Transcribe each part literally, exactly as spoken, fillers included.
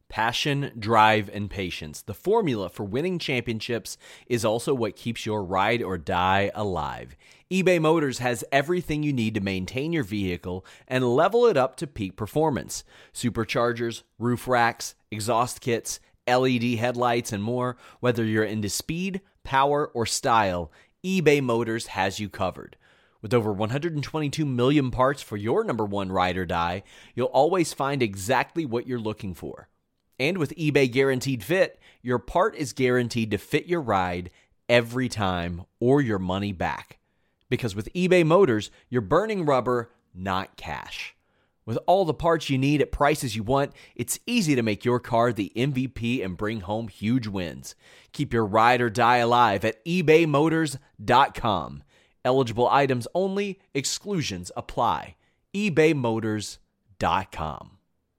Passion, drive, and patience. The formula for winning championships is also what keeps your ride or die alive. eBay Motors has everything you need to maintain your vehicle and level it up to peak performance. Superchargers, roof racks, exhaust kits, L E D headlights, and more. Whether you're into speed, power, or style, eBay Motors has you covered. With over one hundred twenty-two million parts for your number one ride or die, you'll always find exactly what you're looking for. And with eBay Guaranteed Fit, your part is guaranteed to fit your ride every time or your money back. Because with eBay Motors, you're burning rubber, not cash. With all the parts you need at prices you want, it's easy to make your car the M V P and bring home huge wins. Keep your ride or die alive at ebay motors dot com. Eligible items only, exclusions apply. ebay motors dot com.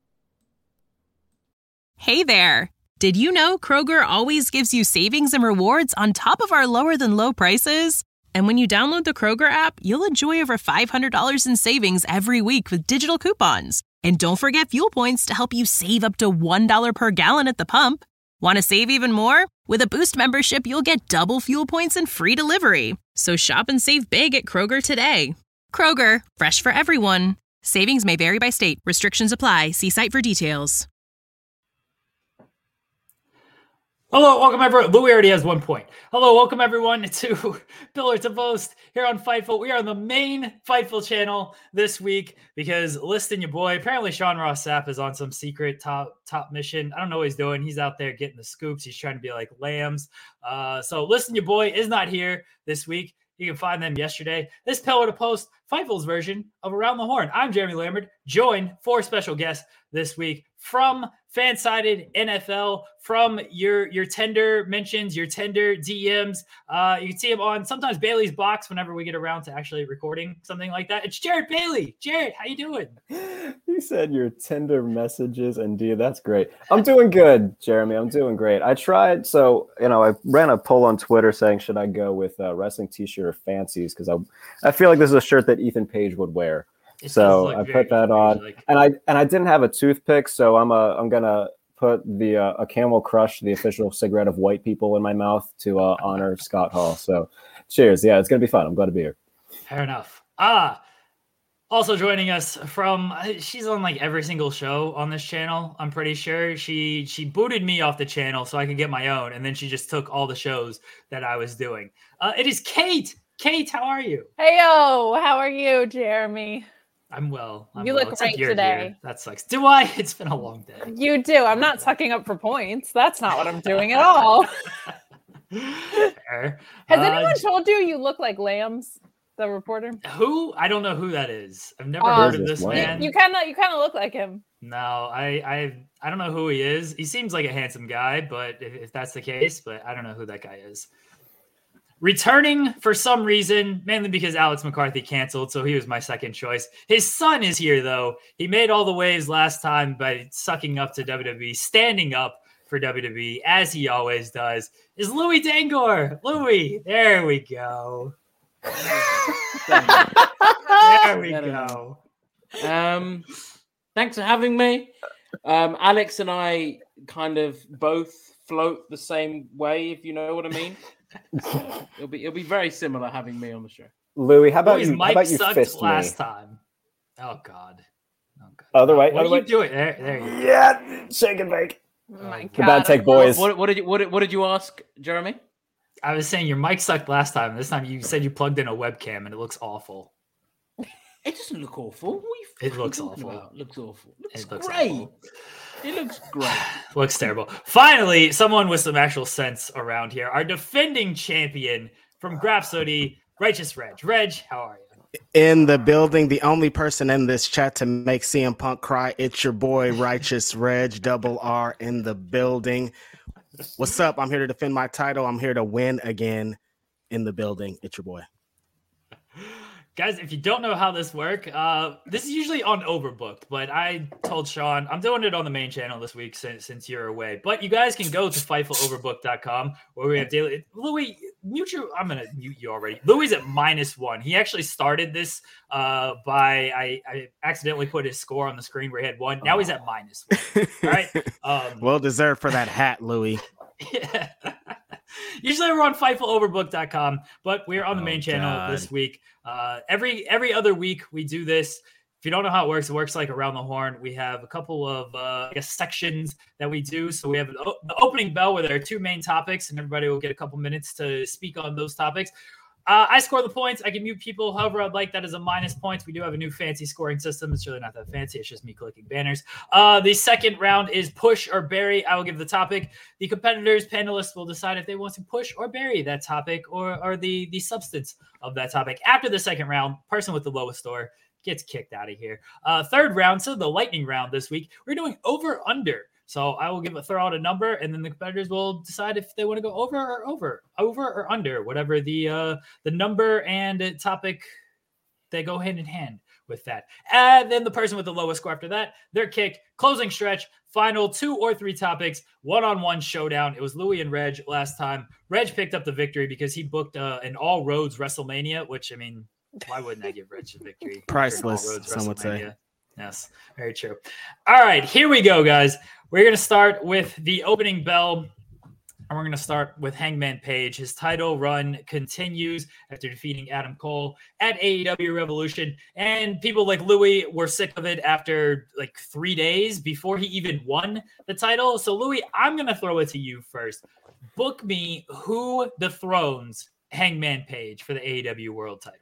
Hey there! Did you know Kroger always gives you savings and rewards on top of our lower than low prices? And when you download the Kroger app, you'll enjoy over five hundred dollars in savings every week with digital coupons. And don't forget fuel points to help you save up to one dollar per gallon at the pump. Want to save even more? With a Boost membership, you'll get double fuel points and free delivery. So shop and save big at Kroger today. Kroger, fresh for everyone. Savings may vary by state. Restrictions apply. See site for details. Hello, welcome everyone. Louis already has one point. Hello, welcome everyone to Pillar to Post here on Fightful. We are on the main Fightful channel this week because listen, your boy, apparently Sean Ross Sapp is on some secret top top mission. I don't know what he's doing. He's out there getting the scoops. He's trying to be like Lambs. Uh, so listen, your boy is not here this week. You can find them yesterday. This Pillar to Post, Fightful's version of Around the Horn. I'm Jeremy Lambert, joined four special guests this week from Fansided N F L, from your your tender mentions, your tender D Ms. Uh, you can see him on sometimes Bailey's Box whenever we get around to actually recording something like that. It's Jared Bailey. Jared, how you doing? You said your tender messages and D. That's great. I'm doing good, Jeremy. I'm doing great. I tried. So, you know, I ran a poll on Twitter saying, should I go with a wrestling t-shirt or fancies? Because I, I feel like this is a shirt that Ethan Page would wear. It so I put that on, like... and I and I didn't have a toothpick, so I'm a I'm gonna put the uh, a Camel Crush, the official cigarette of white people, in my mouth to uh, honor Scott Hall. So, cheers! Yeah, it's gonna be fun. I'm glad to be here. Fair enough. Ah, also joining us from she's on like every single show on this channel. I'm pretty sure she she booted me off the channel so I could get my own, and then she just took all the shows that I was doing. Uh, it is Kate. Kate, how are you? Heyo, how are you, Jeremy? I'm well. I'm you well. look Except great today. Here. That sucks. Do I? It's been a long day. You do. I'm not sucking up for points. That's not what I'm doing at all. Fair. Has uh, anyone told you you look like Lambs, the reporter? Who? I don't know who that is. I've never um, heard of this man. You kind of, you kind of look like him. No, I, I, I don't know who he is. He seems like a handsome guy, but if, if that's the case, but I don't know who that guy is. Returning for some reason, mainly because Alex McCarthy canceled, so he was my second choice. His son is here, though. He made all the waves last time by sucking up to W W E, standing up for W W E, as he always does, is Louis Dangor. Louis, there we go. There we go. Um, thanks for having me. Um, Alex and I kind of both float the same way, if you know what I mean. it'll be it'll be very similar having me on the show. Louis, how about Louis, you? Mike how about you sucked fist last me? time? Oh God. Oh God. Other way. What other are way. you doing? There, there you go. Yeah, shake and bake. Oh my God. The bad take boys. What, what did you what did, what did you ask, Jeremy? I was saying your mic sucked last time. This time you said you plugged in a webcam and it looks awful. It doesn't look awful. It looks awful. About? It looks awful. It looks, it looks great. Awful. It looks great. Looks terrible. Finally, someone with some actual sense around here. Our defending champion from Grapsody, Righteous Reg. Reg, how are you? In the building, the only person in this chat to make C M Punk cry. It's your boy, Righteous Reg, double R in the building. What's up? I'm here to defend my title. I'm here to win again in the building. It's your boy. Guys, if you don't know how this works, uh, this is usually on Overbooked, but I told Sean I'm doing it on the main channel this week since, since you're away. But you guys can go to fightful overbooked dot com where we have daily. Louis, mute you. I'm gonna mute you already. Louis at minus one. He actually started this uh, by I, I accidentally put his score on the screen where he had one. Now he's at minus one. All right. Um, well deserved for that hat, Louis. Yeah. Usually we're on Fightful Overbook dot com, but we're on the main oh, channel God. this week. Uh, every every other week we do this. If you don't know how it works, it works like around the horn. We have a couple of uh, I guess sections that we do. So we have the opening bell where there are two main topics, and everybody will get a couple minutes to speak on those topics. Uh, I score the points. I can mute people however I'd like. That is a minus points. We do have a new fancy scoring system. It's really not that fancy. It's just me clicking banners. Uh, the second round is push or bury. I will give the topic. The competitors, panelists will decide if they want to push or bury that topic or, or the, the substance of that topic. After the second round, person with the lowest score gets kicked out of here. Uh, third round, so the lightning round this week, we're doing over under. So I will give a throw out a number, and then the competitors will decide if they want to go over or over, over or under, whatever the uh, the number and topic, they go hand in hand with that. And then the person with the lowest score after that, their kick, closing stretch, final two or three topics, one-on-one showdown. It was Louis and Reg last time. Reg picked up the victory because he booked uh, an all roads WrestleMania, which I mean. Why wouldn't I give Rich a victory? Priceless, some would say. Yes, very true. All right, here we go, guys. We're going to start with the opening bell, and we're going to start with Hangman Page. His title run continues after defeating Adam Cole at A E W Revolution, and people like Louis were sick of it after like three days before he even won the title. So, Louis, I'm going to throw it to you first. Book me who dethrones Hangman Page for the A E W World title.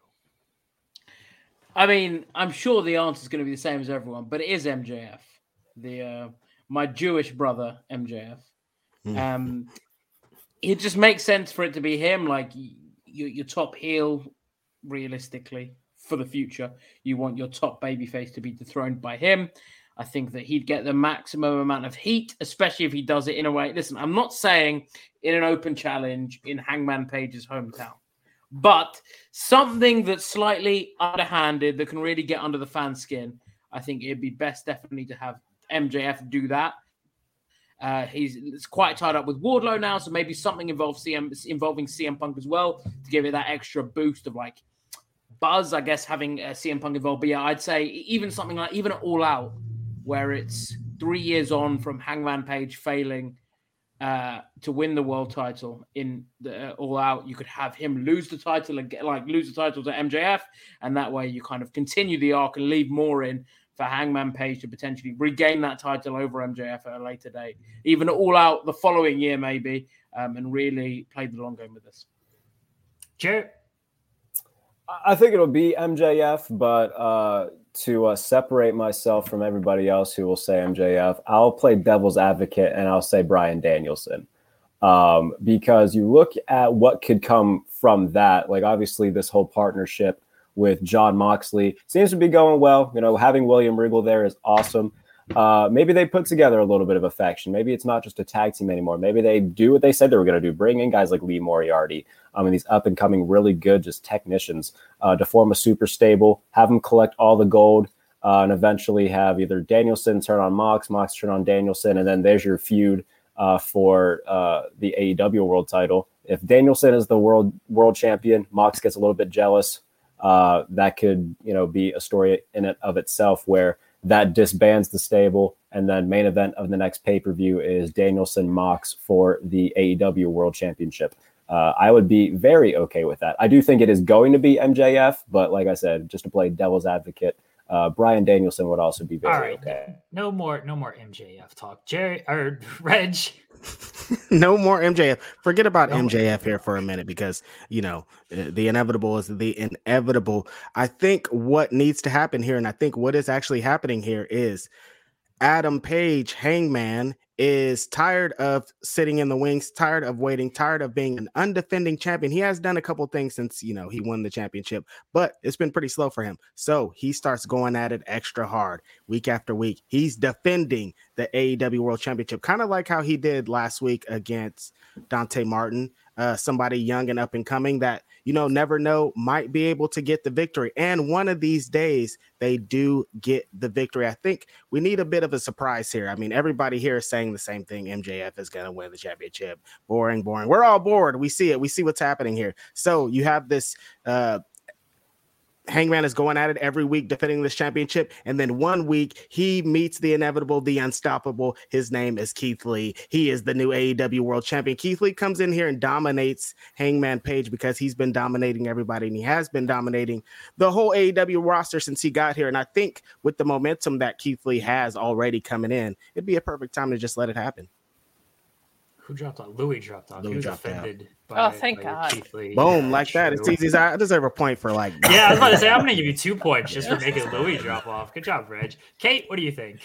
I mean, I'm sure the answer is going to be the same as everyone, but it is M J F, the uh, my Jewish brother M J F. Mm. Um, it just makes sense for it to be him. Like you, your top heel, realistically, for the future, you want your top babyface to be dethroned by him. I think that he'd get the maximum amount of heat, especially if he does it in a way. Listen, I'm not saying in an open challenge in Hangman Page's hometown. But something that's slightly underhanded that can really get under the fan's skin, I think it'd be best definitely to have M J F do that. Uh, he's it's quite tied up with Wardlow now, so maybe something involves C M, involving C M Punk as well to give it that extra boost of like buzz, I guess, having uh, C M Punk involved. But yeah, I'd say even something like even All Out, where it's three years on from Hangman Page failing Uh, to win the world title in the uh, All Out, you could have him lose the title and get like lose the title to M J F, and that way you kind of continue the arc and leave more in for Hangman Page to potentially regain that title over M J F at a later date, even All Out the following year maybe, um, and really play the long game with this. Jarrett, I think it'll be M J F, but uh, to uh, separate myself from everybody else who will say M J F, I'll play devil's advocate and I'll say Bryan Danielson. Um, because you look at what could come from that. Like, obviously, this whole partnership with Jon Moxley seems to be going well. You know, having William Regal there is awesome. Uh, maybe they put together a little bit of a faction. Maybe it's not just a tag team anymore. Maybe they do what they said they were going to do. Bring in guys like Lee Moriarty, I mean, these up-and-coming, really good just technicians uh, to form a super stable, have them collect all the gold, uh, and eventually have either Danielson turn on Mox, Mox turn on Danielson, and then there's your feud uh, for uh, the A E W World title. If Danielson is the world world champion, Mox gets a little bit jealous. Uh, that could, you know, be a story in it of itself where that disbands the stable, and then main event of the next pay-per-view is Danielson Mox for the A E W World Championship. Uh, I would be very okay with that. I do think it is going to be M J F, but like I said, just to play devil's advocate, uh, Bryan Danielson would also be very All right. okay. No more, no more M J F talk. Jerry or Reg. No more M J F. Forget about no M J F here for a minute because, you know, the inevitable is the inevitable. I think what needs to happen here, and I think what is actually happening here is Adam Page, Hangman, is tired of sitting in the wings, tired of waiting, tired of being an undefending champion. He has done a couple things since, you know, he won the championship, but it's been pretty slow for him. So he starts going at it extra hard week after week. He's defending the A E W World Championship, kind of like how he did last week against Dante Martin, uh, somebody young and up and coming that, you know, never know, might be able to get the victory. And one of these days, they do get the victory. I think we need a bit of a surprise here. I mean, everybody here is saying the same thing. M J F is going to win the championship. Boring, boring. We're all bored. We see it. We see what's happening here. So you have this uh, Hangman is going at it every week, defending this championship. And then one week he meets the inevitable, the unstoppable. His name is Keith Lee. He is the new A E W world champion. Keith Lee comes in here and dominates Hangman Page because he's been dominating everybody, and he has been dominating the whole A E W roster since he got here. And I think with the momentum that Keith Lee has already coming in, it'd be a perfect time to just let it happen. Who dropped off? Louis dropped off. Louis he was dropped offended. Out. By, oh, thank by God. Keith Lee. Boom, yeah, like that. true. It's easy. I deserve a point for like. Yeah, I was about to say, I'm going to give you two points just for making Louis drop off. Good job, Reg. Kate, what do you think?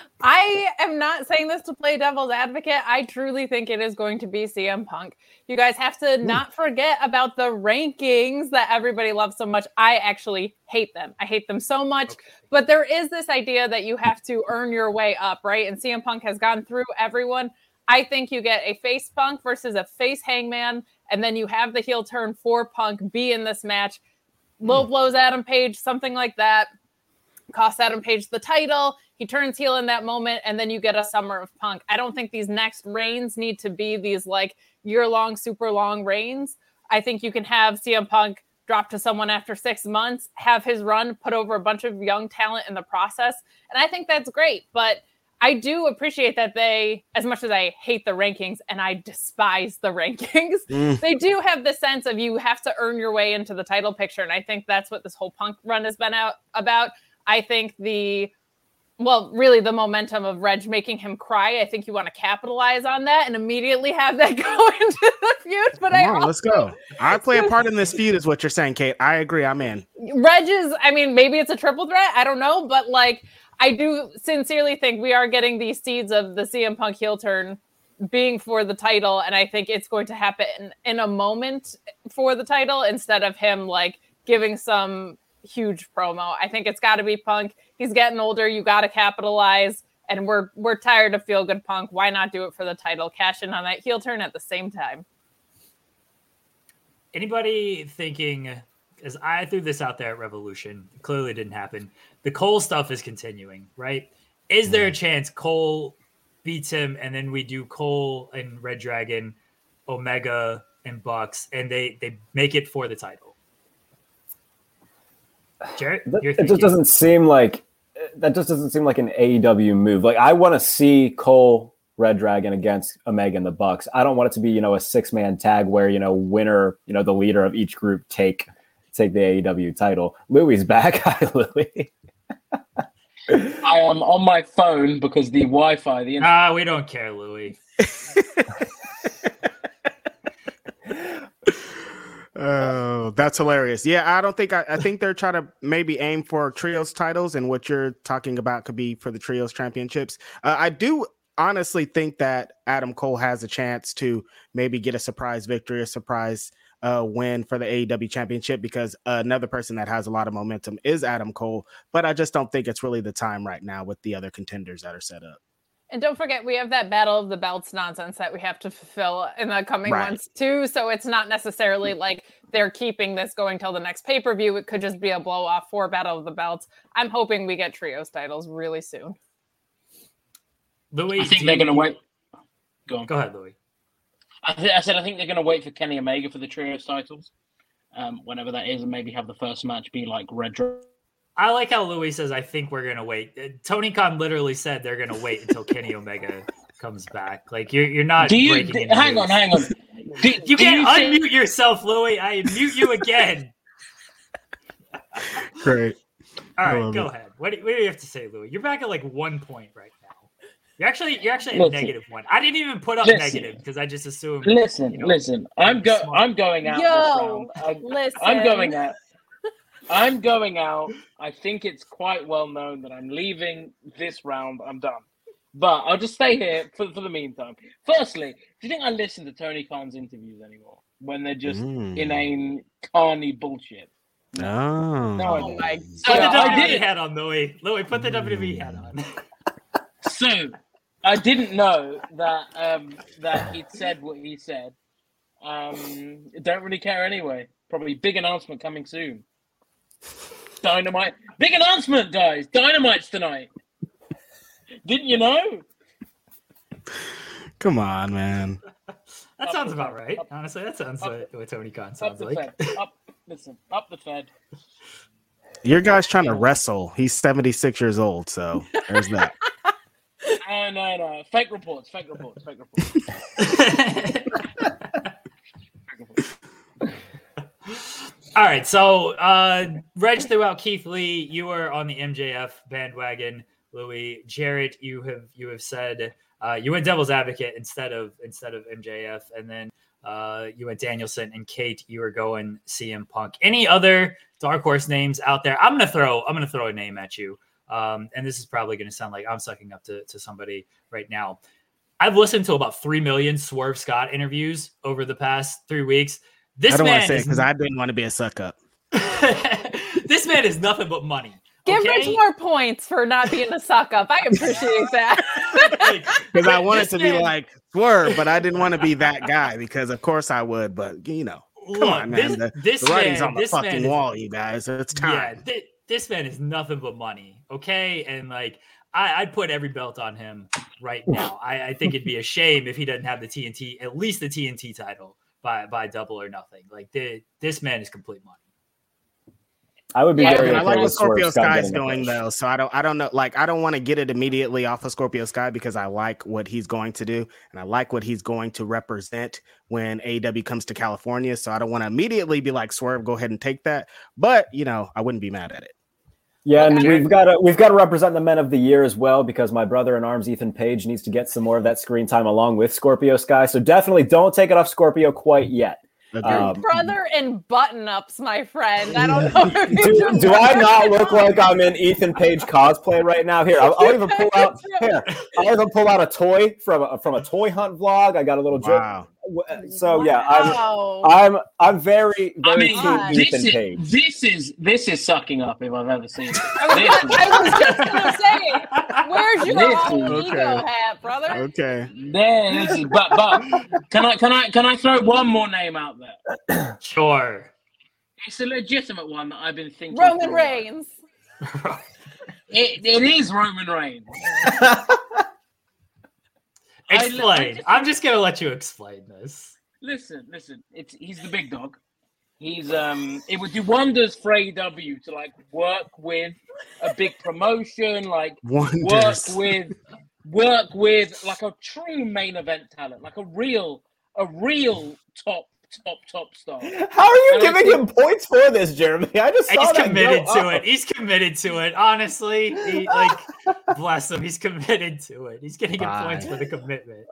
I am not saying this to play devil's advocate. I truly think it is going to be C M Punk. You guys have to not forget about the rankings that everybody loves so much. I actually hate them. I hate them so much. Okay. But there is this idea that you have to earn your way up, right? And C M Punk has gone through everyone. I think you get a face Punk versus a face Hangman, and then you have the heel turn for Punk be in this match. Low blows Adam Page, something like that. Costs Adam Page the title. He turns heel in that moment, and then you get a Summer of Punk. I don't think these next reigns need to be these like year-long, super long reigns. I think you can have C M Punk drop to someone after six months, have his run, put over a bunch of young talent in the process. And I think that's great, but I do appreciate that they, as much as I hate the rankings and I despise the rankings, mm. they do have the sense of you have to earn your way into the title picture. And I think that's what this whole Punk run has been out about. I think the, well, really the momentum of Reg making him cry, I think you want to capitalize on that and immediately have that go into the feud. But Come I on, also, let's go. I play a part in this feud is what you're saying, Kate. I agree. I'm in. Reg is, I mean, maybe it's a triple threat. I don't know. But like, I do sincerely think we are getting these seeds of the C M Punk heel turn being for the title. And I think it's going to happen in, in a moment for the title instead of him like giving some huge promo. I think it's got to be Punk. He's getting older. You got to capitalize. And we're we're tired of feel good Punk. Why not do it for the title? Cash in on that heel turn at the same time. Anybody thinking, as I threw this out there at Revolution, it clearly didn't happen. The Cole stuff is continuing, right? Is there a chance Cole beats him and then we do Cole and Red Dragon, Omega and Bucks, and they, they make it for the title? Jarrett, that, it just doesn't seem like that just doesn't seem like an A E W move. Like I want to see Cole, Red Dragon against Omega and the Bucks. I don't want it to be, you know, a six-man tag where, you know, winner, you know, the leader of each group take take the A E W title. Louis back. Hi, Louis. I am on my phone because the Wi-Fi. The ah, we don't care, Louis. Oh, that's hilarious. Yeah, I don't think I, I think they're trying to maybe aim for trios titles, and what you're talking about could be for the trios championships. Uh, I do honestly think that Adam Cole has a chance to maybe get a surprise victory, a surprise uh, win for the A E W championship, because uh, another person that has a lot of momentum is Adam Cole, but I just don't think it's really the time right now with the other contenders that are set up. And don't forget, we have that Battle of the Belts nonsense that we have to fulfill in the coming right. months too. So it's not necessarily like they're keeping this going till the next pay-per-view. It could just be a blow off for Battle of the Belts. I'm hoping we get trios titles really soon. Louis, I think they're going to wait. Go on. Go ahead, Louis. I, th- I said I think they're going to wait for Kenny Omega for the trios titles, um, whenever that is, and maybe have the first match be like Red Dragon. I like how Louis says, I think we're going to wait. Tony Khan literally said they're going to wait until Kenny Omega comes back. Like, you're you're not do you, breaking d- Hang news. on, hang on. Do, you do can't you unmute think... yourself, Louis. I mute you again. Great. All right, go it. ahead. What do, what do you have to say, Louis? You're back at like one point right now. You're actually you're actually at negative one. I didn't even put up listen, negative because I just assumed. Listen, you know, listen. I'm go. smart. I'm going out. Yo, this round. I, listen. I'm going out. I'm going out. I think it's quite well known that I'm leaving this round. I'm done. But I'll just stay here for, for the meantime. Firstly, do you think I listen to Tony Khan's interviews anymore when they're just mm. inane, carny bullshit? Oh, no, oh my so, God. Put the W W E I did. hat on, Louis. Louis, put the W W E hat on. So, I didn't know that um, that he'd said what he said. Um, don't really care anyway. Probably big announcement coming soon. Dynamite. Big announcement, guys. Dynamite's tonight. Didn't you know? Come on, man. That Up sounds the about Fed. right. Up- Honestly, that sounds up- like what Tony Khan Up sounds the like. Fed. Up, listen, up the Fed. Your guy's trying to wrestle. He's seventy-six years old, so there's that. No, no, no. Fake reports. Fake reports. Fake reports. Fake reports. All right, so uh, Reg threw out Keith Lee. You were on the M J F bandwagon, Louis. Jarrett, you have you have said uh, you went Devil's Advocate instead of instead of M J F, and then uh, you went Danielson, and Kate, you were going C M Punk. Any other dark horse names out there? I'm gonna throw I'm gonna throw a name at you, um, and this is probably gonna sound like I'm sucking up to to somebody right now. I've listened to about three million Swerve Scott interviews over the past three weeks. This I don't man want to say it is because I didn't want to be a suck up. this man is nothing but money. Give okay? Rich more points for not being a suck up. I appreciate that. Like, Because I wanted this to be man- like Swerve, but I didn't want to be that guy because, of course, I would. But, you know, come look, on, man. This, the this the writing's man, on the this man fucking is- wall, you guys. It's time. Yeah, thi- this man is nothing but money. Okay, and like I, I'd put every belt on him right now. I, I think it'd be a shame if he doesn't have the T N T, at least the T N T title by by Double or Nothing. Like the, this man is complete money. I would be Yeah, very I okay like what with Swerve Scorpio Scott Sky's getting a doing push. though, so I don't, I don't know. Like, I don't want to get it immediately off of Scorpio Sky because I like what he's going to do, and I like what he's going to represent when A E W comes to California. So I don't want to immediately be like Swerve, go ahead and take that. But you know, I wouldn't be mad at it. Yeah, and Okay. we've got to we've got to represent the men of the year as well because my brother in arms, Ethan Page, needs to get some more of that screen time along with Scorpio Sky. So definitely don't take it off Scorpio quite yet. Agreed. Um, Brother in button ups, my friend. I don't know. If you do, do I not look like I'm in Ethan Page cosplay right now? Here, I'll, I'll even pull out here. I'll even pull out a toy from a, from a toy hunt vlog. I got a little Wow. joke. So yeah, I'm Wow. I'm I'm very I very mean, God. team this Ethan is, Page. this is this is sucking up if I've ever seen it. I was, This gonna, I was just gonna say, where's your This own is- ego okay. hat, brother? Okay. There, this is, but but can I can I can I throw one more name out there? Sure. It's a legitimate one that I've been thinking. Roman for a while. Reigns. It, it is Roman Reigns. I- I Explain. just- I'm just gonna let you explain this. Listen, listen. It's he's the big dog. He's um. It would do wonders for A E W to like work with a big promotion, like work Wonders. with work with like a true main event talent, like a real a real top top top star. How are you And I giving think- him points for this, Jeremy? I just saw He's that committed go to up. it. He's committed to it. Honestly, he, like bless him. He's committed to it. He's getting Bye. points for the commitment.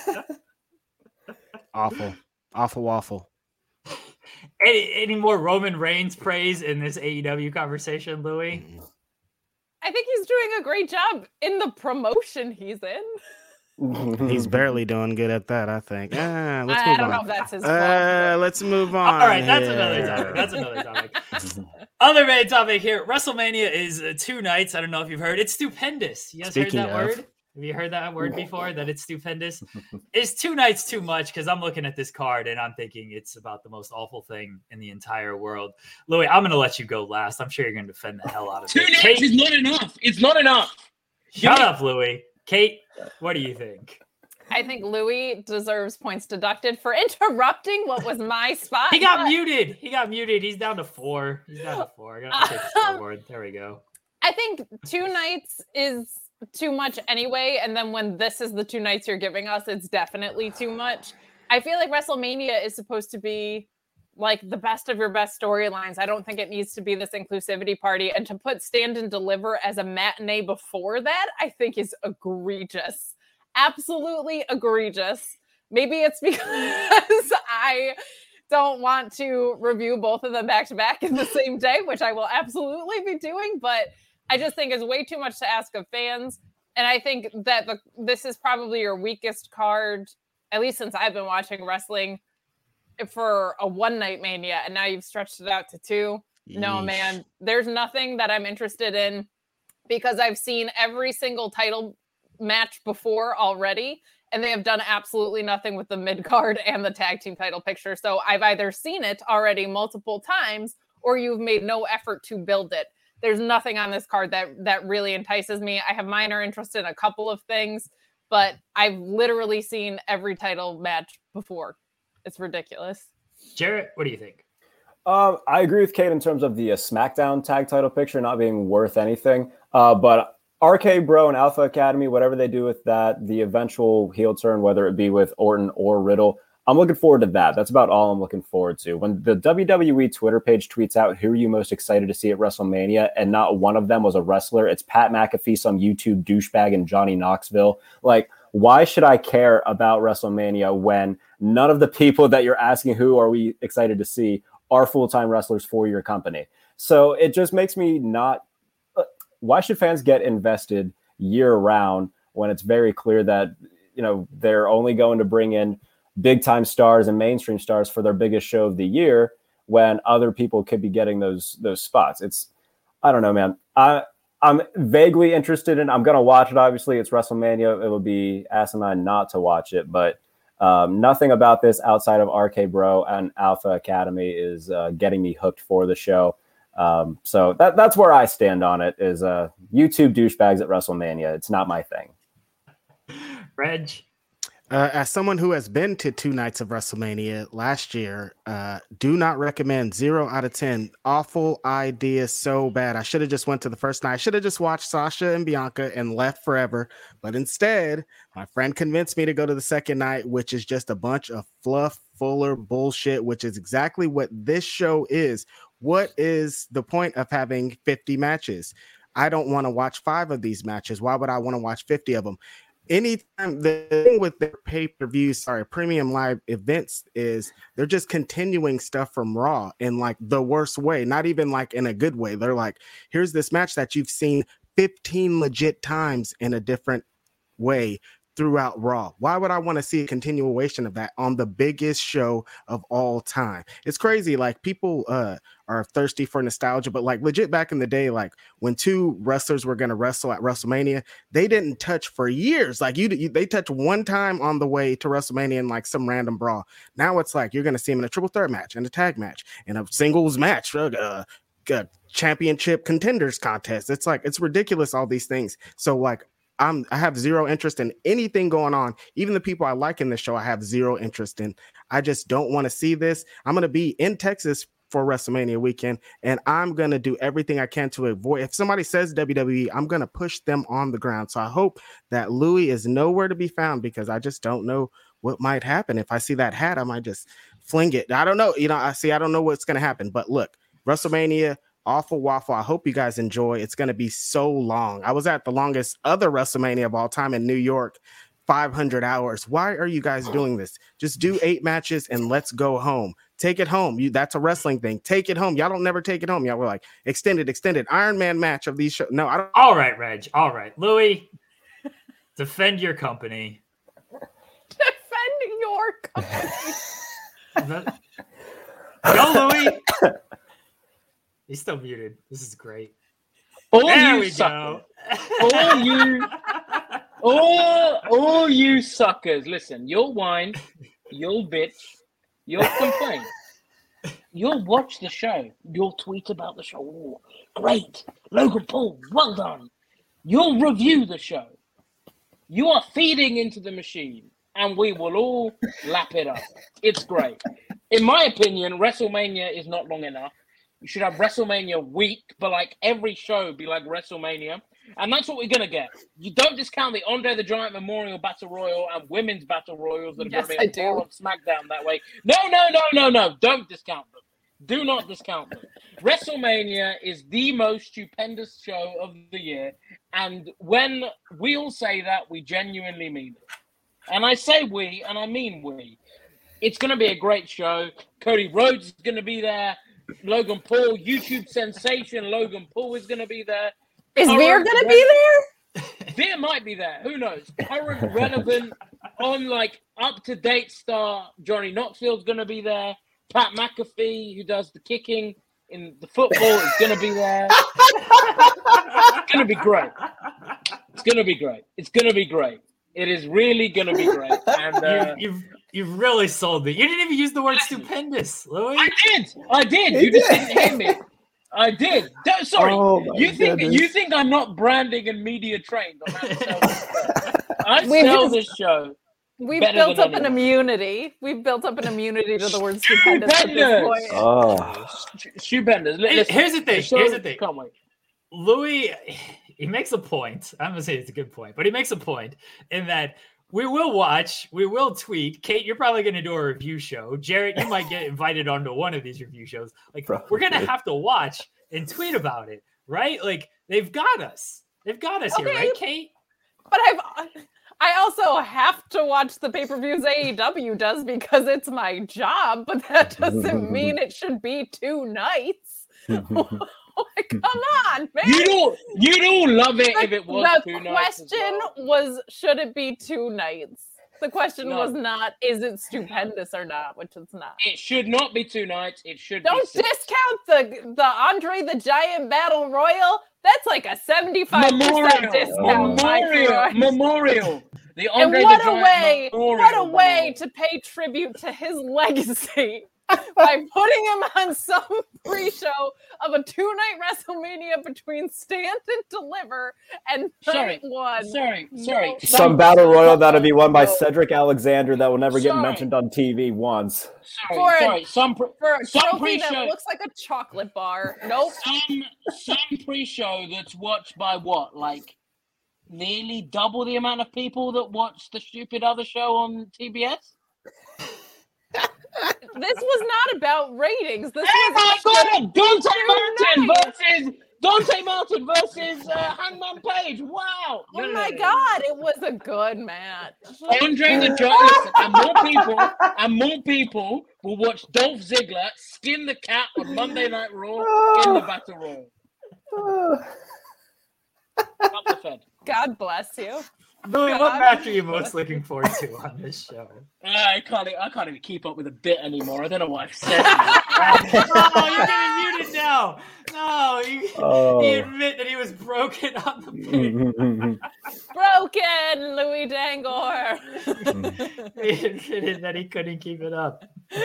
Awful. Awful, awful. Any, any more Roman Reigns praise in this A E W conversation, Louis? I think he's doing a great job in the promotion he's in. He's barely doing good at that, I think. Ah, let's I, move I don't on. know if that's his fault. Uh, let's move on. All right, that's another here. topic. That's another topic. Other main topic here. WrestleMania is uh, two nights. I don't know if you've heard. It's stupendous. You guys Speaking heard that of. word? Have you heard that word before? That it's stupendous? Is two nights too much? Because I'm looking at this card and I'm thinking it's about the most awful thing in the entire world. Louis, I'm going to let you go last. I'm sure you're going to defend the hell out of Two it. nights Kate, is not enough. It's not enough. shut up, Louis. Kate, what do you think? I think Louis deserves points deducted for interrupting what was my spot. He got but muted. He got muted. He's down to four. He's down to four. I got to take the scoreboard. There we go. I think two nights is too much anyway. And then when this is the two nights you're giving us, it's definitely too much. I feel like WrestleMania is supposed to be like the best of your best storylines. I don't think it needs to be this inclusivity party. And to put Stand and Deliver as a matinee before that, I think is egregious. Absolutely egregious. Maybe it's because I don't want to review both of them back to back in the same day, which I will absolutely be doing. But I just think it's way too much to ask of fans. And I think that the, this is probably your weakest card, at least since I've been watching wrestling, for a one night Mania. And now you've stretched it out to two. No, Yeesh. man, there's nothing that I'm interested in because I've seen every single title match before already, and they have done absolutely nothing with the mid card and the tag team title picture. So I've either seen it already multiple times, or you've made no effort to build it. There's nothing on this card that that really entices me. I have minor interest in a couple of things, but I've literally seen every title match before. It's ridiculous. Jarrett, what do you think? Um, I agree with Kate in terms of the uh, SmackDown tag title picture not being worth anything. Uh, but R K Bro and Alpha Academy, whatever they do with that, the eventual heel turn, whether it be with Orton or Riddle, I'm looking forward to that. That's about all I'm looking forward to. When the W W E Twitter page tweets out who are you most excited to see at WrestleMania, and not one of them was a wrestler, it's Pat McAfee, some YouTube douchebag, and Johnny Knoxville. Like, why should I care about WrestleMania when none of the people that you're asking who are we excited to see are full-time wrestlers for your company? So it just makes me not. Why should fans get invested year-round when it's very clear that, you know, they're only going to bring in big-time stars and mainstream stars for their biggest show of the year when other people could be getting those those spots? It's, I don't know, man. I, I'm vaguely interested in. I'm going to watch it. Obviously, it's WrestleMania. It would be asinine not to watch it, but um, nothing about this outside of R K Bro and Alpha Academy is uh, getting me hooked for the show. Um, so that that's where I stand on it. Is uh, YouTube douchebags at WrestleMania. It's not my thing. Reg. Uh, as someone who has been to two nights of WrestleMania last year, uh, do not recommend. Zero out of ten. Awful idea, so bad. I should have just went to the first night. I should have just watched Sasha and Bianca and left forever. But instead, my friend convinced me to go to the second night, which is just a bunch of fluff, fuller bullshit, which is exactly what this show is. What is the point of having fifty matches? I don't want to watch five of these matches. Why would I want to watch fifty of them? Anytime the thing with their pay-per-view, sorry, premium live events is they're just continuing stuff from Raw in like the worst way, not even like in a good way. They're like, here's this match that you've seen fifteen legit times in a different way throughout Raw. Why would I want to see a continuation of that on the biggest show of all time? It's crazy. Like, people uh, are thirsty for nostalgia, but like legit back in the day, like when two wrestlers were going to wrestle at WrestleMania, they didn't touch for years. Like you, you, they touched one time on the way to WrestleMania in like some random brawl. Now it's like you're going to see them in a triple threat match and a tag match and a singles match, uh, uh, championship contenders contest. It's like, it's ridiculous, all these things. So like, I'm, I have zero interest in anything going on. Even the people I like in this show, I have zero interest in. I just don't want to see this. I'm going to be in Texas for WrestleMania weekend, and I'm going to do everything I can to avoid. If somebody says W W E, I'm going to push them on the ground. So I hope that Louis is nowhere to be found, because I just don't know what might happen. If I see that hat, I might just fling it. I don't know. You know, I see, I don't know what's going to happen. But look, WrestleMania, awful waffle. I hope you guys enjoy. It's going to be so long. I was at the longest other WrestleMania of all time in New York, five hundred hours. Why are you guys doing this? Just do eight matches and let's go home. Take it home. You, that's a wrestling thing. Take it home. Y'all don't never take it home. Y'all were like, extended, extended Iron Man match of these shows. No, I don't. All right, Reg. All right. Louis, defend your company. Defend your company. Go, Louis. He's still muted. This is great. All there you we suckers. go. all you, all, all you suckers. Listen, you'll whine, you'll bitch, you'll complain, you'll watch the show, you'll tweet about the show. Oh, great, Logan Paul, well done. You'll review the show. You are feeding into the machine, and we will all lap it up. It's great. In my opinion, WrestleMania is not long enough. You should have WrestleMania week, but like every show be like WrestleMania. And that's what we're going to get. You don't discount the Andre the Giant Memorial Battle Royal and Women's Battle Royals that are Yes, going to be I on do. on SmackDown that way. No, no, no, no, no. Don't discount them. Do not discount them. WrestleMania is the most stupendous show of the year. And when we all say that, we genuinely mean it. And I say we, and I mean we. It's going to be a great show. Cody Rhodes is going to be there. Logan Paul, YouTube sensation. Logan Paul is going to be there. Is Current Veer going to be there? Veer might be there. Who knows? Current, relevant, on like up-to-date star. Johnny Knoxville's going to be there. Pat McAfee, who does the kicking in the football, is going to be there. It's going to be great. It's gonna be great. It's gonna be great. It is really gonna be great. And uh, you, you've you've really sold me. You didn't even use the word stupendous, Louis. I did. I did. He You just did. didn't hear me. I did. Don't- sorry. Oh, my you think goodness. you think I'm not branding and media trained on how to sell this show. I We've sell just- this show. We've Better built than up an anyone. immunity. We've built up an immunity to the word stupendous at this Stupendous! point. Oh, Shoe benders. Hey, Listen, here's the thing. show- Here's the thing. Can't wait. Louis, he makes a point. I'm gonna say it's a good point, but he makes a point in that we will watch, we will tweet. Kate, you're probably gonna do a review show. Jarrett, you might get invited onto one of these review shows. Like we're gonna Probably. have to watch and tweet about it, right? Like they've got us. They've got us here, Okay. right, Kate? But I've I also have to watch the pay-per-views A E W does because it's my job, but that doesn't mean it should be two nights. Like, come on, man. You'd all, you'd all love it if it was the two nights as question well. was, should it be two nights? The question No. was not, is it stupendous or not, which it's not. It should not be two nights. It should Don't be six. discount the the Andre the Giant Battle Royal. That's like a seventy-five percent Memorial. discount. my Memorial. friend. Memorial. The And Andre what the a Giant way, Memorial what a way Battle. to pay tribute to his legacy by putting him on some pre-show of a two-night WrestleMania between Stand and Deliver and Sorry, night one. Sorry, sorry. No. some battle royal that'll be won by Cedric Alexander that will never get Sorry. mentioned on T V once. Sorry, For a- sorry. Some pre- For a some trophy that pre-show, looks like a chocolate bar. Nope. some some pre-show that's watched by what, like nearly double the amount of people that watch the stupid other show on T B S. This was not about ratings. This Oh was my God! Dante Two Martin nights. versus Dante Martin versus uh, Hangman Page. Wow! Oh No, no, my no, no. God, it was a good match. Andre the Giant, listen, and more people, and more people will watch Dolph Ziggler skin the cat on Monday Night Raw in the Battle Royal. Up the Fed. God bless you. Louis, what God. match are you most looking forward to on this show? I can't. e- I can't even keep up with a bit anymore. I don't know what I've said. Oh, you're getting muted now. No, he, Oh. he admit that he was broken on the page. Broken Louis Dangor. He admitted that he couldn't keep it up.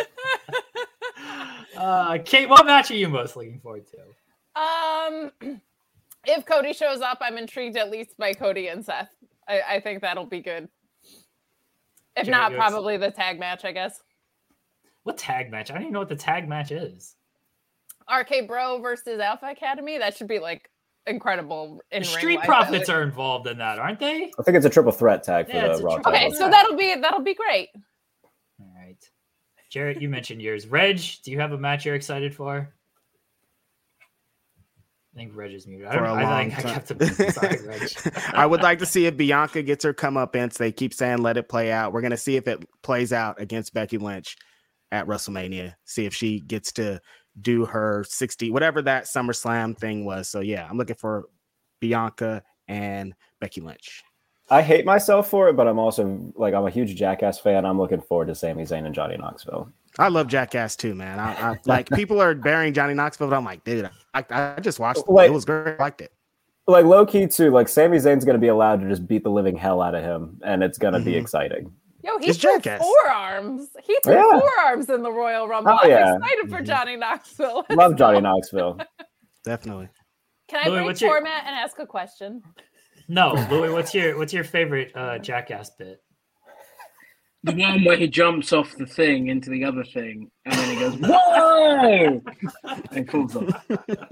Uh, Kate, what match are you most looking forward to? Um, if Cody shows up, I'm intrigued at least by Cody and Seth. I, I think that'll be good. If Jared, not, you're ex- probably the tag match, I guess. What tag match? I don't even know what the tag match is. R K Bro versus Alpha Academy. That should be like incredible. In Street ring-wise, Profits that are involved in that, aren't they? I think it's a triple threat tag for Yeah, it's the a Raw triple- would- Okay, title. so that'll be that'll be great. All right. Jarrett, you mentioned yours. Reg, do you have a match you're excited for? I think Reg is muted. I, For don't, a I long think I time. kept him busy. Sorry, Reg. I would like to see if Bianca gets her comeuppance. They keep saying let it play out. We're going to see if it plays out against Becky Lynch at WrestleMania. See if she gets to do her sixty, whatever that SummerSlam thing was. So yeah, I'm looking for Bianca and Becky Lynch. I hate myself for it, but I'm also like I'm a huge Jackass fan. I'm looking forward to Sami Zayn and Johnny Knoxville. I love Jackass too, man. I, I like people are burying Johnny Knoxville, but I'm like, dude, I, I just watched it. Like- It was great. I liked it. Like low key too, like Sami Zayn's gonna be allowed to just beat the living hell out of him, and it's gonna be Mhm. exciting. Yo, he It's threw Jackass. forearms. He threw Yeah. forearms in the Royal Rumble. Oh, I'm yeah. excited for Mhm. Johnny Knoxville. Love Johnny Knoxville. Definitely. Can I Louis, break what's your- format and ask a question? No, Louis, what's your what's your favorite uh, Jackass bit? The one where he jumps off the thing into the other thing, and then he goes, "Whoa!" and falls off.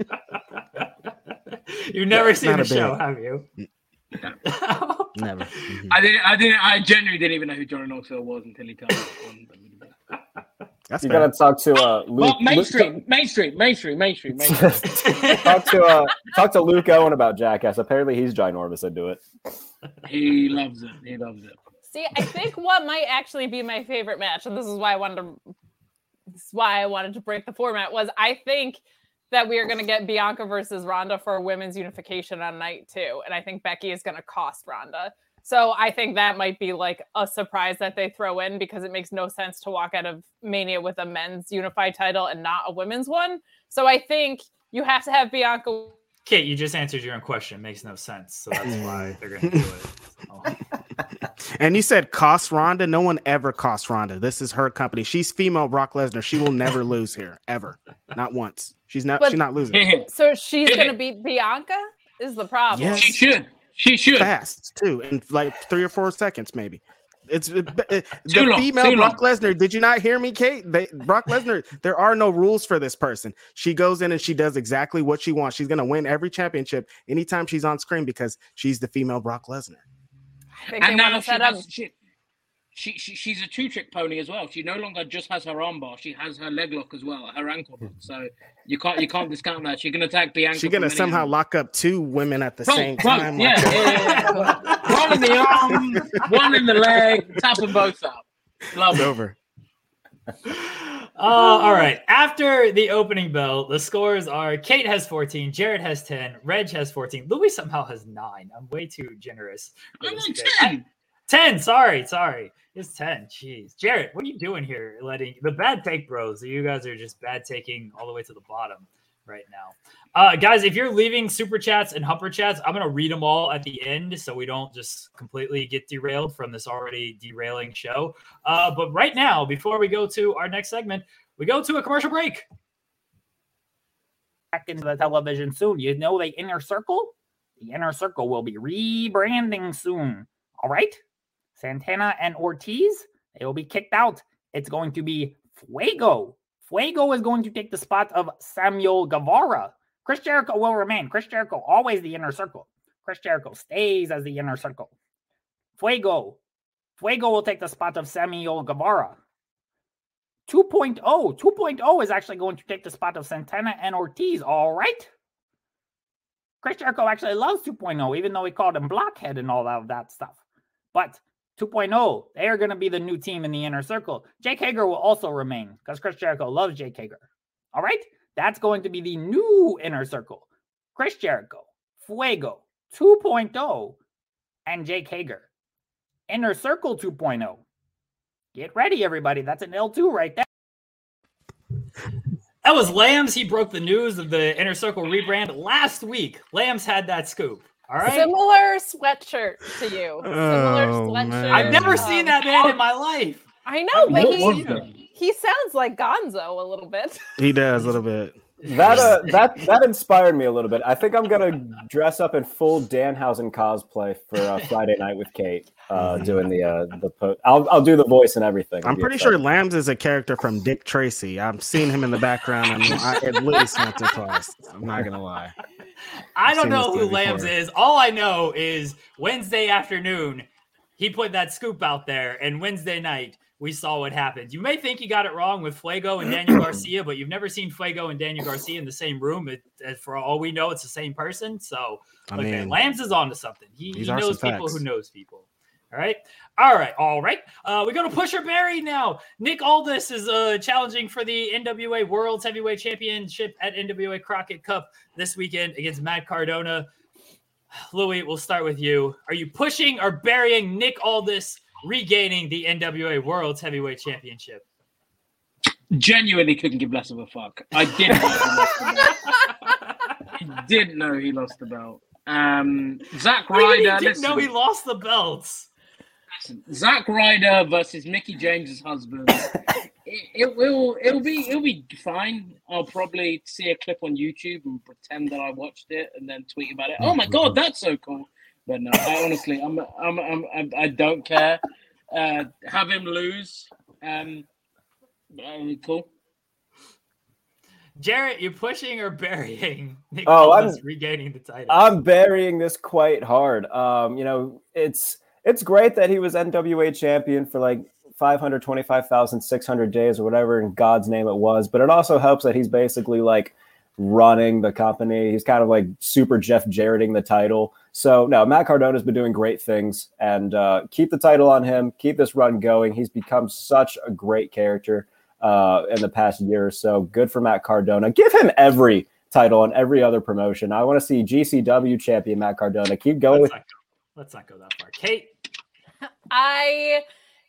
You've never seen Not the a show, bit. have you? Never. Mhm. I didn't. I didn't. I genuinely didn't even know who Johnny Knoxville was until he told me. That's You fair. gotta talk to uh, Luke. Well, Luke- mainstream, mainstream, mainstream, mainstream, mainstream. talk to uh, talk to Luke Owen about Jackass. Apparently, he's ginormous into it. He loves it. He loves it. See, I think what might actually be my favorite match, and this is why I wanted to this is why I wanted to break the format, was I think that we are going to get Bianca versus Ronda for women's unification on night two. And I think Becky is going to cost Ronda. So I think that might be like a surprise that they throw in because it makes no sense to walk out of Mania with a men's unified title and not a women's one. So I think you have to have Bianca Kate, you just answered your own question. It makes no sense. So that's why they're going to do it. So. And you said cost Ronda. No one ever cost Ronda. This is her company. She's female Brock Lesnar. She will never lose here, ever. Not once. She's not. But- she's not losing. So she's going to beat Bianca? Is the problem? Yes. She should. She should. Fast too, in like three or four seconds, maybe. It's it, it, Too the long, female too Brock long. Lesnar. Did you not hear me, Kate? They, Brock Lesnar. There are no rules for this person. She goes in and she does exactly what she wants. She's gonna win every championship anytime she's on screen because she's the female Brock Lesnar. I think they And want now to she, set up. has, she, she, she she's a two-trick pony as well. She no longer just has her armbar; she has her leg lock as well, her ankle lock. So you can't you can't discount that. She can attack Bianca. She's gonna from any somehow angle. lock up two women at the Bro, same bro, time. yeah, like- yeah, yeah. One in the arm, one in the leg, tap them both up. Love It's it. over. Uh, all right. After the opening bell, the scores are Kate has fourteen, Jared has ten, Reg has fourteen, Louis somehow has nine. I'm way too generous. for I'm this on pick. ten. ten, sorry, sorry. It's ten. Jeez. Jared, what are you doing here? Letting the bad take bros. You guys are just bad taking all the way to the bottom right now. Uh, guys, if you're leaving super chats and humper chats, I'm going to read them all at the end so we don't just completely get derailed from this already derailing show. Uh, but right now, before we go to our next segment, we go to a commercial break. Back into the television soon. You know the Inner Circle? The Inner Circle will be rebranding soon. All right? Santana and Ortiz, they will be kicked out. It's going to be Fuego. Fuego is going to take the spot of Samuel Guevara. Chris Jericho will remain. Chris Jericho, always the Inner Circle. Chris Jericho stays as the Inner Circle. Fuego. Fuego will take the spot of Samuel Guevara. two point oh. two point oh is actually going to take the spot of Santana and Ortiz. All right? Chris Jericho actually loves two point oh, even though he called him Blockhead and all of that stuff. But two point oh, they are going to be the new team in the Inner Circle. Jake Hager will also remain because Chris Jericho loves Jake Hager. All right? That's going to be the new Inner Circle. Chris Jericho, Fuego, two point oh, and Jake Hager. Inner Circle two point oh. Get ready, everybody. That's an L two right there. That was Lambs. He broke the news of the Inner Circle rebrand last week. Lambs had that scoop. All right. Similar sweatshirt to you. Similar Oh, sweatshirt. man. I've never um, seen that man in my life. I know, but What was he, that? he sounds like Gonzo a little bit. He does a little bit. That uh, that that inspired me a little bit. I think I'm gonna dress up in full Danhausen cosplay for uh, Friday night with Kate, uh, doing the uh, the po- I'll I'll do the voice and everything. I'm I'll be pretty excited. sure Lambs is a character from Dick Tracy. I've seen him in the background and I, at least once or twice. I'm not gonna lie. I I've don't seen know this who guy Lambs before. is. All I know is Wednesday afternoon, he put that scoop out there, and Wednesday night, we saw what happened. You may think you got it wrong with Fuego and Daniel Garcia, but you've never seen Fuego and Daniel Garcia in the same room. It, it- for all we know, it's the same person. So, I look, man, mean, Lambs is on to something. He, these he are knows some people facts. who knows people. All right. All right. All right. Uh, we go to Pusher Barry now. Nick Aldis is uh, challenging for the N W A World's Heavyweight Championship at N W A Crockett Cup this weekend against Matt Cardona. Louis, we'll start with you. Are you pushing or burying Nick Aldis regaining the N W A World's Heavyweight Championship? Genuinely couldn't give less of a fuck. I didn't know he lost the belt. I didn't know he lost the belt. Um, Zack What do you mean Ryder. you didn't know listen, he lost the belts? listen, Zack Ryder versus Mickey James's husband. It, it will. It'll be. It'll be fine. I'll probably see a clip on YouTube and pretend that I watched it, and then tweet about it. Oh my god, that's so cool! But no, I honestly, I'm. I'm. I'm. I'm I don't care. Uh, have him lose. Um, uh, cool. Jarrett, you pushing or burying Nick Oh, Aldis I'm- regaining the title? I'm burying this quite hard. Um, you know, it's it's great that he was N W A champion for like five hundred twenty-five thousand six hundred days or whatever in God's name it was, but it also helps that he's basically like running the company. He's kind of like super Jeff Jarretting the title. So no, Matt Cardona's been doing great things, and uh, keep the title on him. Keep this run going. He's become such a great character uh, in the past year or so. Good for Matt Cardona. Give him every title on every other promotion. I want to see G C W champion Matt Cardona. Keep going Let's with not go, let's not go that far. Kate, I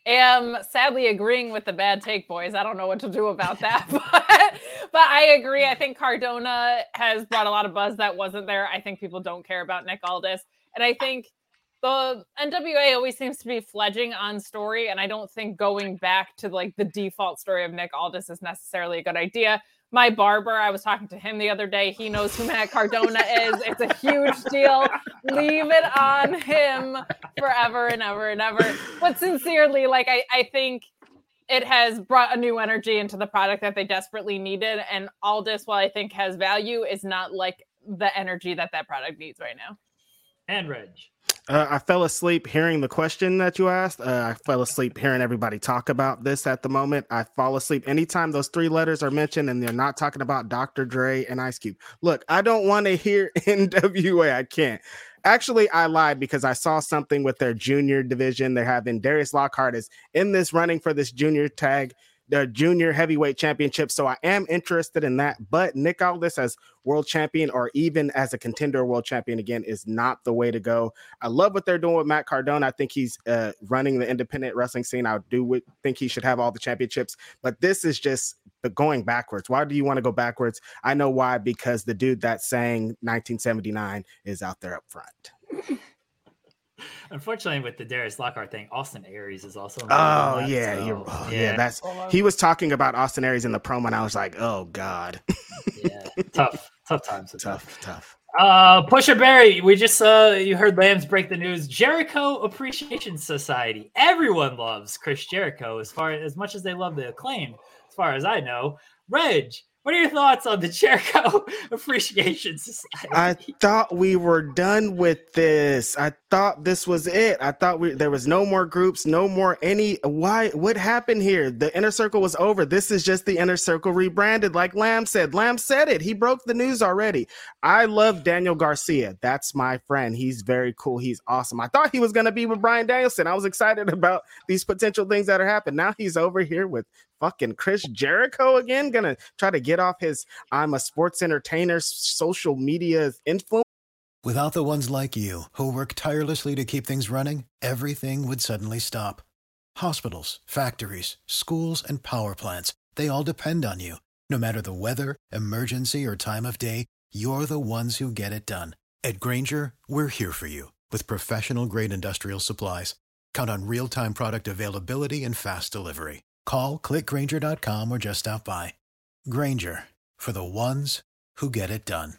am sadly agreeing with the bad take, boys. I don't know what to do about that, but but I agree. I think Cardona has brought a lot of buzz that wasn't there. I think people don't care about Nick Aldis, and I think the N W A always seems to be fledging on story, and I don't think going back to like the default story of Nick Aldis is necessarily a good idea. My barber, I was talking to him the other day. He knows who Matt Cardona is. It's a huge deal. Leave it on him forever and ever and ever. But sincerely, like I, I think it has brought a new energy into the product that they desperately needed. And Aldis, while I think has value, is not like the energy that that product needs right now. And Reg. Uh, I fell asleep hearing the question that you asked. Uh, I fell asleep hearing everybody talk about this at the moment. I fall asleep anytime those three letters are mentioned and they're not talking about Doctor Dre and Ice Cube. Look, I don't want to hear N W A. I can't. Actually, I lied because I saw something with their junior division. They're having Darius Lockhart is in this running for this junior tag, the junior heavyweight championship. So I am interested in that. But Nick Aldis as world champion or even as a contender world champion again is not the way to go. I love what they're doing with Matt Cardona. I think he's uh, running the independent wrestling scene. I do think he should have all the championships. But this is just the going backwards. Why do you want to go backwards? I know why, because the dude that sang nineteen seventy-nine is out there up front. Unfortunately, with the Darius Lockhart thing, Austin Aries is also. Oh that, yeah, so, you're, oh, yeah, yeah. That's he was talking about Austin Aries in the promo, and I was like, oh god. Yeah, tough, tough times. Tough, tough. Uh, Pusha Berry, we just uh, you heard Lambs break the news. Jericho Appreciation Society. Everyone loves Chris Jericho as far as much as they love the Acclaim. As far as I know, Reg. What are your thoughts on the Jericho Appreciation Society? I thought we were done with this. I thought this was it. I thought we there was no more groups, no more any. Why? What happened here? The Inner Circle was over. This is just the Inner Circle rebranded, like Lamb said. Lamb said it. He broke the news already. I love Daniel Garcia. That's my friend. He's very cool. He's awesome. I thought he was going to be with Bryan Danielson. I was excited about these potential things that are happening. Now he's over here with fucking Chris Jericho again, gonna try to get off his I'm a sports entertainer social media influence. Without the ones like you who work tirelessly to keep things running, everything would suddenly stop. Hospitals, factories, schools, and power plants, they all depend on you. No matter the weather, emergency, or time of day, you're the ones who get it done. At Grainger, we're here for you with professional-grade industrial supplies. Count on real-time product availability and fast delivery. Call, click Grainger dot com, or just stop by. Grainger, for the ones who get it done.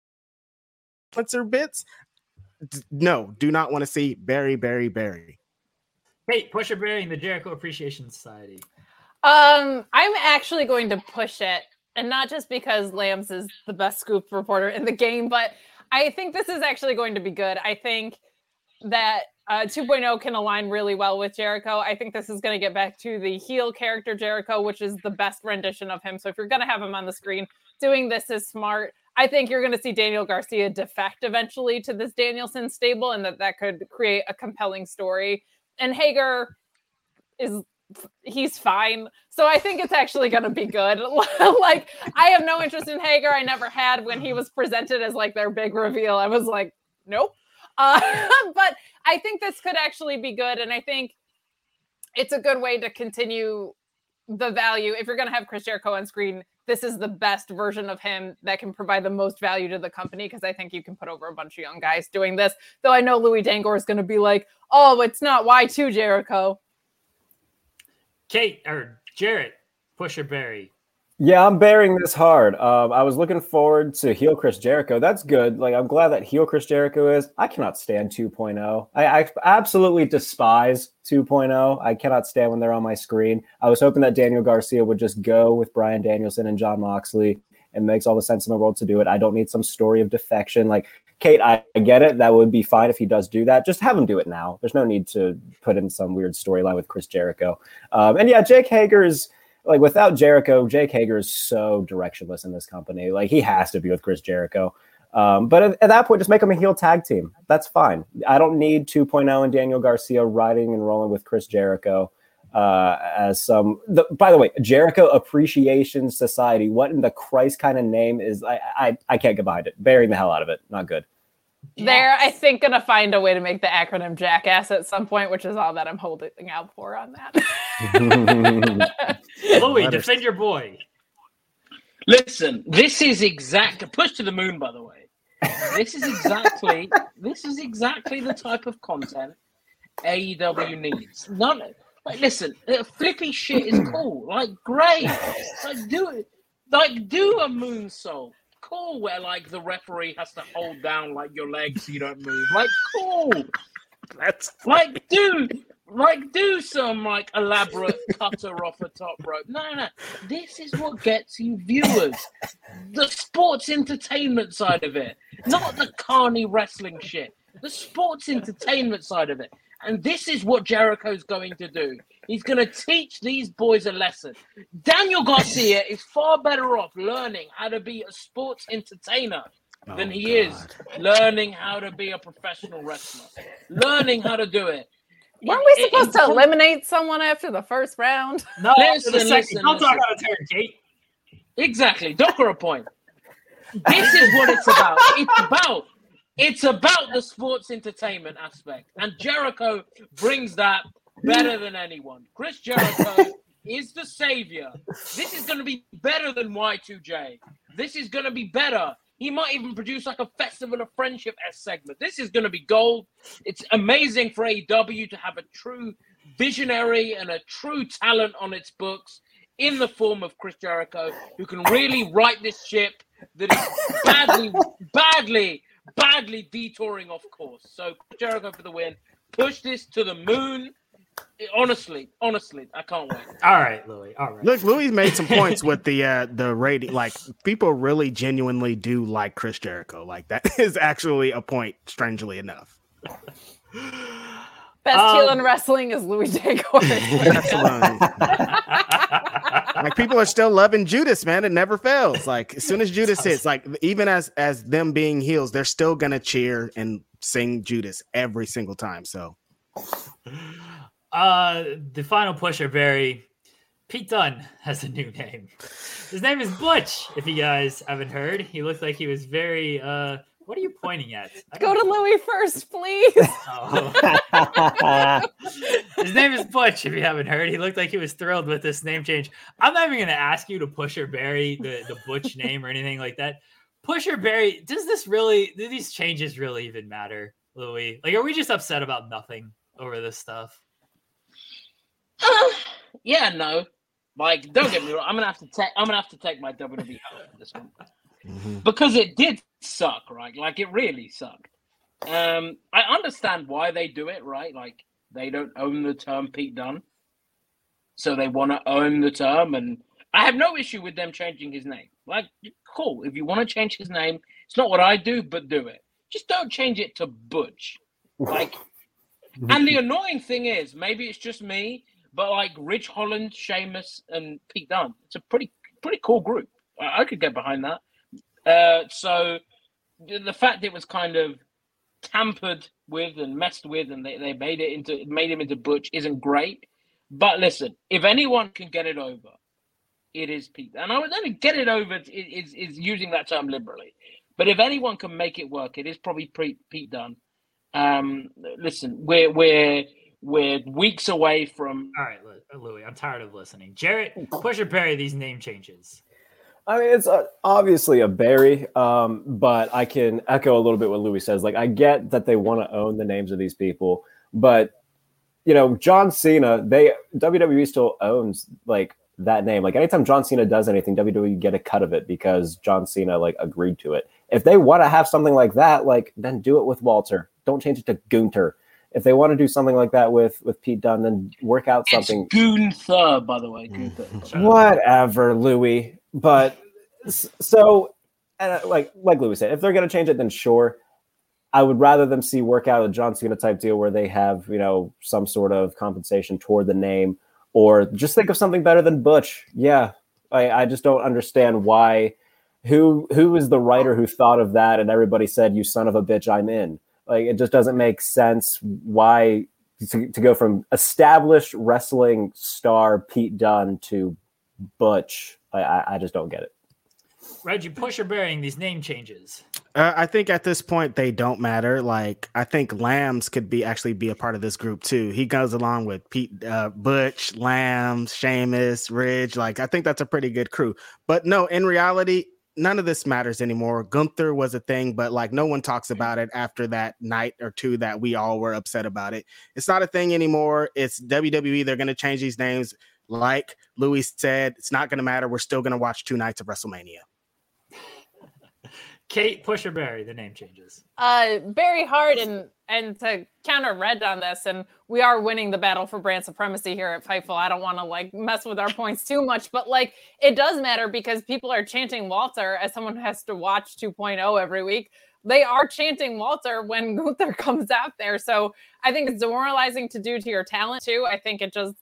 Or bits? No, do not want to see Barry, Barry, Barry. Hey, Pusha Berry and the Jericho Appreciation Society. Um, I'm actually going to push it, and not just because Lambs is the best scoop reporter in the game, but I think this is actually going to be good. I think that Uh, two point oh can align really well with Jericho. I think this is going to get back to the heel character Jericho, which is the best rendition of him. So if you're going to have him on the screen, doing this is smart. I think you're going to see Daniel Garcia defect eventually to this Danielson stable, and that that could create a compelling story. And Hager is, he's fine. So I think it's actually going to be good. Like, I have no interest in Hager. I never had when he was presented as like their big reveal. I was like, nope. Uh, but I think this could actually be good. And I think it's a good way to continue the value. If you're going to have Chris Jericho on screen, this is the best version of him that can provide the most value to the company, because I think you can put over a bunch of young guys doing this. Though I know Louis Dangoor is going to be like, oh, it's not Y two Jericho. Kate or Jarrett, Pusha Berry. Yeah, I'm bearing this hard. Um, I was looking forward to heel Chris Jericho. That's good. Like, I'm glad that heel Chris Jericho is. I cannot stand two point oh. I, I absolutely despise two point oh. I cannot stand when they're on my screen. I was hoping that Daniel Garcia would just go with Bryan Danielson and Jon Moxley. It makes all the sense in the world to do it. I don't need some story of defection. Like, Kate, I, I get it. That would be fine if he does do that. Just have him do it now. There's no need to put in some weird storyline with Chris Jericho. Um, and yeah, Jake Hager is... Like, without Jericho, Jake Hager is so directionless in this company. Like, he has to be with Chris Jericho. Um, but at, at that point, just make him a heel tag team. That's fine. I don't need two point oh and Daniel Garcia riding and rolling with Chris Jericho uh, as some... The, by the way, Jericho Appreciation Society. What in the Christ kind of name is... I, I, I can't get behind it. Burying the hell out of it. Not good. They're, I think, going to find a way to make the acronym Jackass at some point, which is all that I'm holding out for on that. Louis, defend your boy. Listen, this is exact push to the moon, by the way. This is exactly this is exactly the type of content A E W needs. None like listen, flippy shit is cool. Like great. Like do it. Like do a moonsault. Cool, where like the referee has to hold down like your legs so you don't move. Like cool. That's like dude. Like, do some, like, elaborate cutter off a top rope. No, no, this is what gets you viewers. The sports entertainment side of it. Not the carny wrestling shit. The sports entertainment side of it. And this is what Jericho's going to do. He's going to teach these boys a lesson. Daniel Garcia is far better off learning how to be a sports entertainer than oh, he God. is learning how to be a professional wrestler. Learning how to do it. Weren't we supposed to eliminate someone after the first round? No, listen, the second. listen, Don't talk listen. about a turn gate. Exactly. Docker a point. This is what it's about. It's about it's about the sports entertainment aspect. And Jericho brings that better than anyone. Chris Jericho is the savior. This is going to be better than Y two J. This is going to be better. He might even produce like a Festival of Friendship S segment. This is going to be gold. It's amazing for A E W to have a true visionary and a true talent on its books in the form of Chris Jericho, who can really right this ship that is badly, badly, badly detouring off course. So Chris Jericho for the win. Push this to the moon. Honestly, honestly, I can't wait. All right, Louis. All right. Look, Louis made some points with the uh, the rating. Like people really genuinely do like Chris Jericho. Like that is actually a point. Strangely enough, best um, heel in wrestling is Louis J. Gordon. Like people are still loving Judas, man. It never fails. Like as soon as Judas hits, like even as as them being heels, they're still gonna cheer and sing Judas every single time. So. Uh, the final pusher, Barry. Pete Dunne has a new name. His name is Butch. If you guys haven't heard, he looked like he was very. Uh, what are you pointing at? Go to Louis first, please. Oh. His name is Butch. If you haven't heard, he looked like he was thrilled with this name change. I'm not even going to ask you to Pusher Barry the the Butch name or anything like that. Pusher Barry. Does this really? Do these changes really even matter, Louis? Like, are we just upset about nothing over this stuff? Uh, yeah, no. Like, don't get me wrong. I'm gonna have to take. I'm gonna have to take my W W E out for this one Mm-hmm. because it did suck, right? Like, it really sucked. Um, I understand why they do it, right? Like, they don't own the term Pete Dunne, so they want to own the term, and I have no issue with them changing his name. Like, cool. If you want to change his name, it's not what I do, but do it. Just don't change it to Butch. Like, and the annoying thing is, maybe it's just me. But like Ridge Holland, Sheamus, and Pete Dunne, it's a pretty pretty cool group. I, I could get behind that. Uh, so the fact it was kind of tampered with and messed with, and they, they made it into made him into Butch isn't great. But listen, if anyone can get it over, it is Pete. And I would only get it over is is using that term liberally. But if anyone can make it work, it is probably Pete, Pete Dunne. Um, listen, we're we're. We're weeks away from. All right, Louis, I'm tired of listening. Jarrett, Pusher Barry, these name changes. I mean, it's uh, obviously a Barry, um, but I can echo a little bit what Louis says. Like, I get that they want to own the names of these people, but you know, John Cena, they W W E still owns like that name. Like, anytime John Cena does anything, W W E get a cut of it because John Cena like agreed to it. If they want to have something like that, like then do it with Walter. Don't change it to Gunter. If they want to do something like that with, with Pete Dunne, then work out something. It's Gunther, by the way. Gunther. Whatever, Louis. But so, uh, like like Louis said, if they're going to change it, then sure. I would rather them see work out a John Cena type deal where they have, you know, some sort of compensation toward the name, or just think of something better than Butch. Yeah, I, I just don't understand why. Who who is the writer who thought of that? And everybody said, "You son of a bitch, I'm in." Like, it just doesn't make sense why to, to go from established wrestling star Pete Dunne to Butch. I, I, I just don't get it. Reggie, Pusher Barry, these name changes. Uh, I think at this point they don't matter. Like I think Lambs could be actually be a part of this group too. He goes along with Pete, uh, Butch, Lambs, Sheamus, Ridge. Like I think that's a pretty good crew. But no, in reality, none of this matters anymore. Gunther was a thing, but like no one talks about it after that night or two that we all were upset about it. It's not a thing anymore. It's W W E. They're going to change these names. Like Louis said, it's not going to matter. We're still going to watch two nights of WrestleMania. Kate, push or Barry, the name changes. Uh, very hard, and and to counter Red on this, and we are winning the battle for brand supremacy here at Fightful. I don't want to like mess with our points too much, but like it does matter because people are chanting Walter as someone who has to watch two point oh every week. They are chanting Walter when Gunther comes out there, so I think it's demoralizing to do to your talent too. I think it just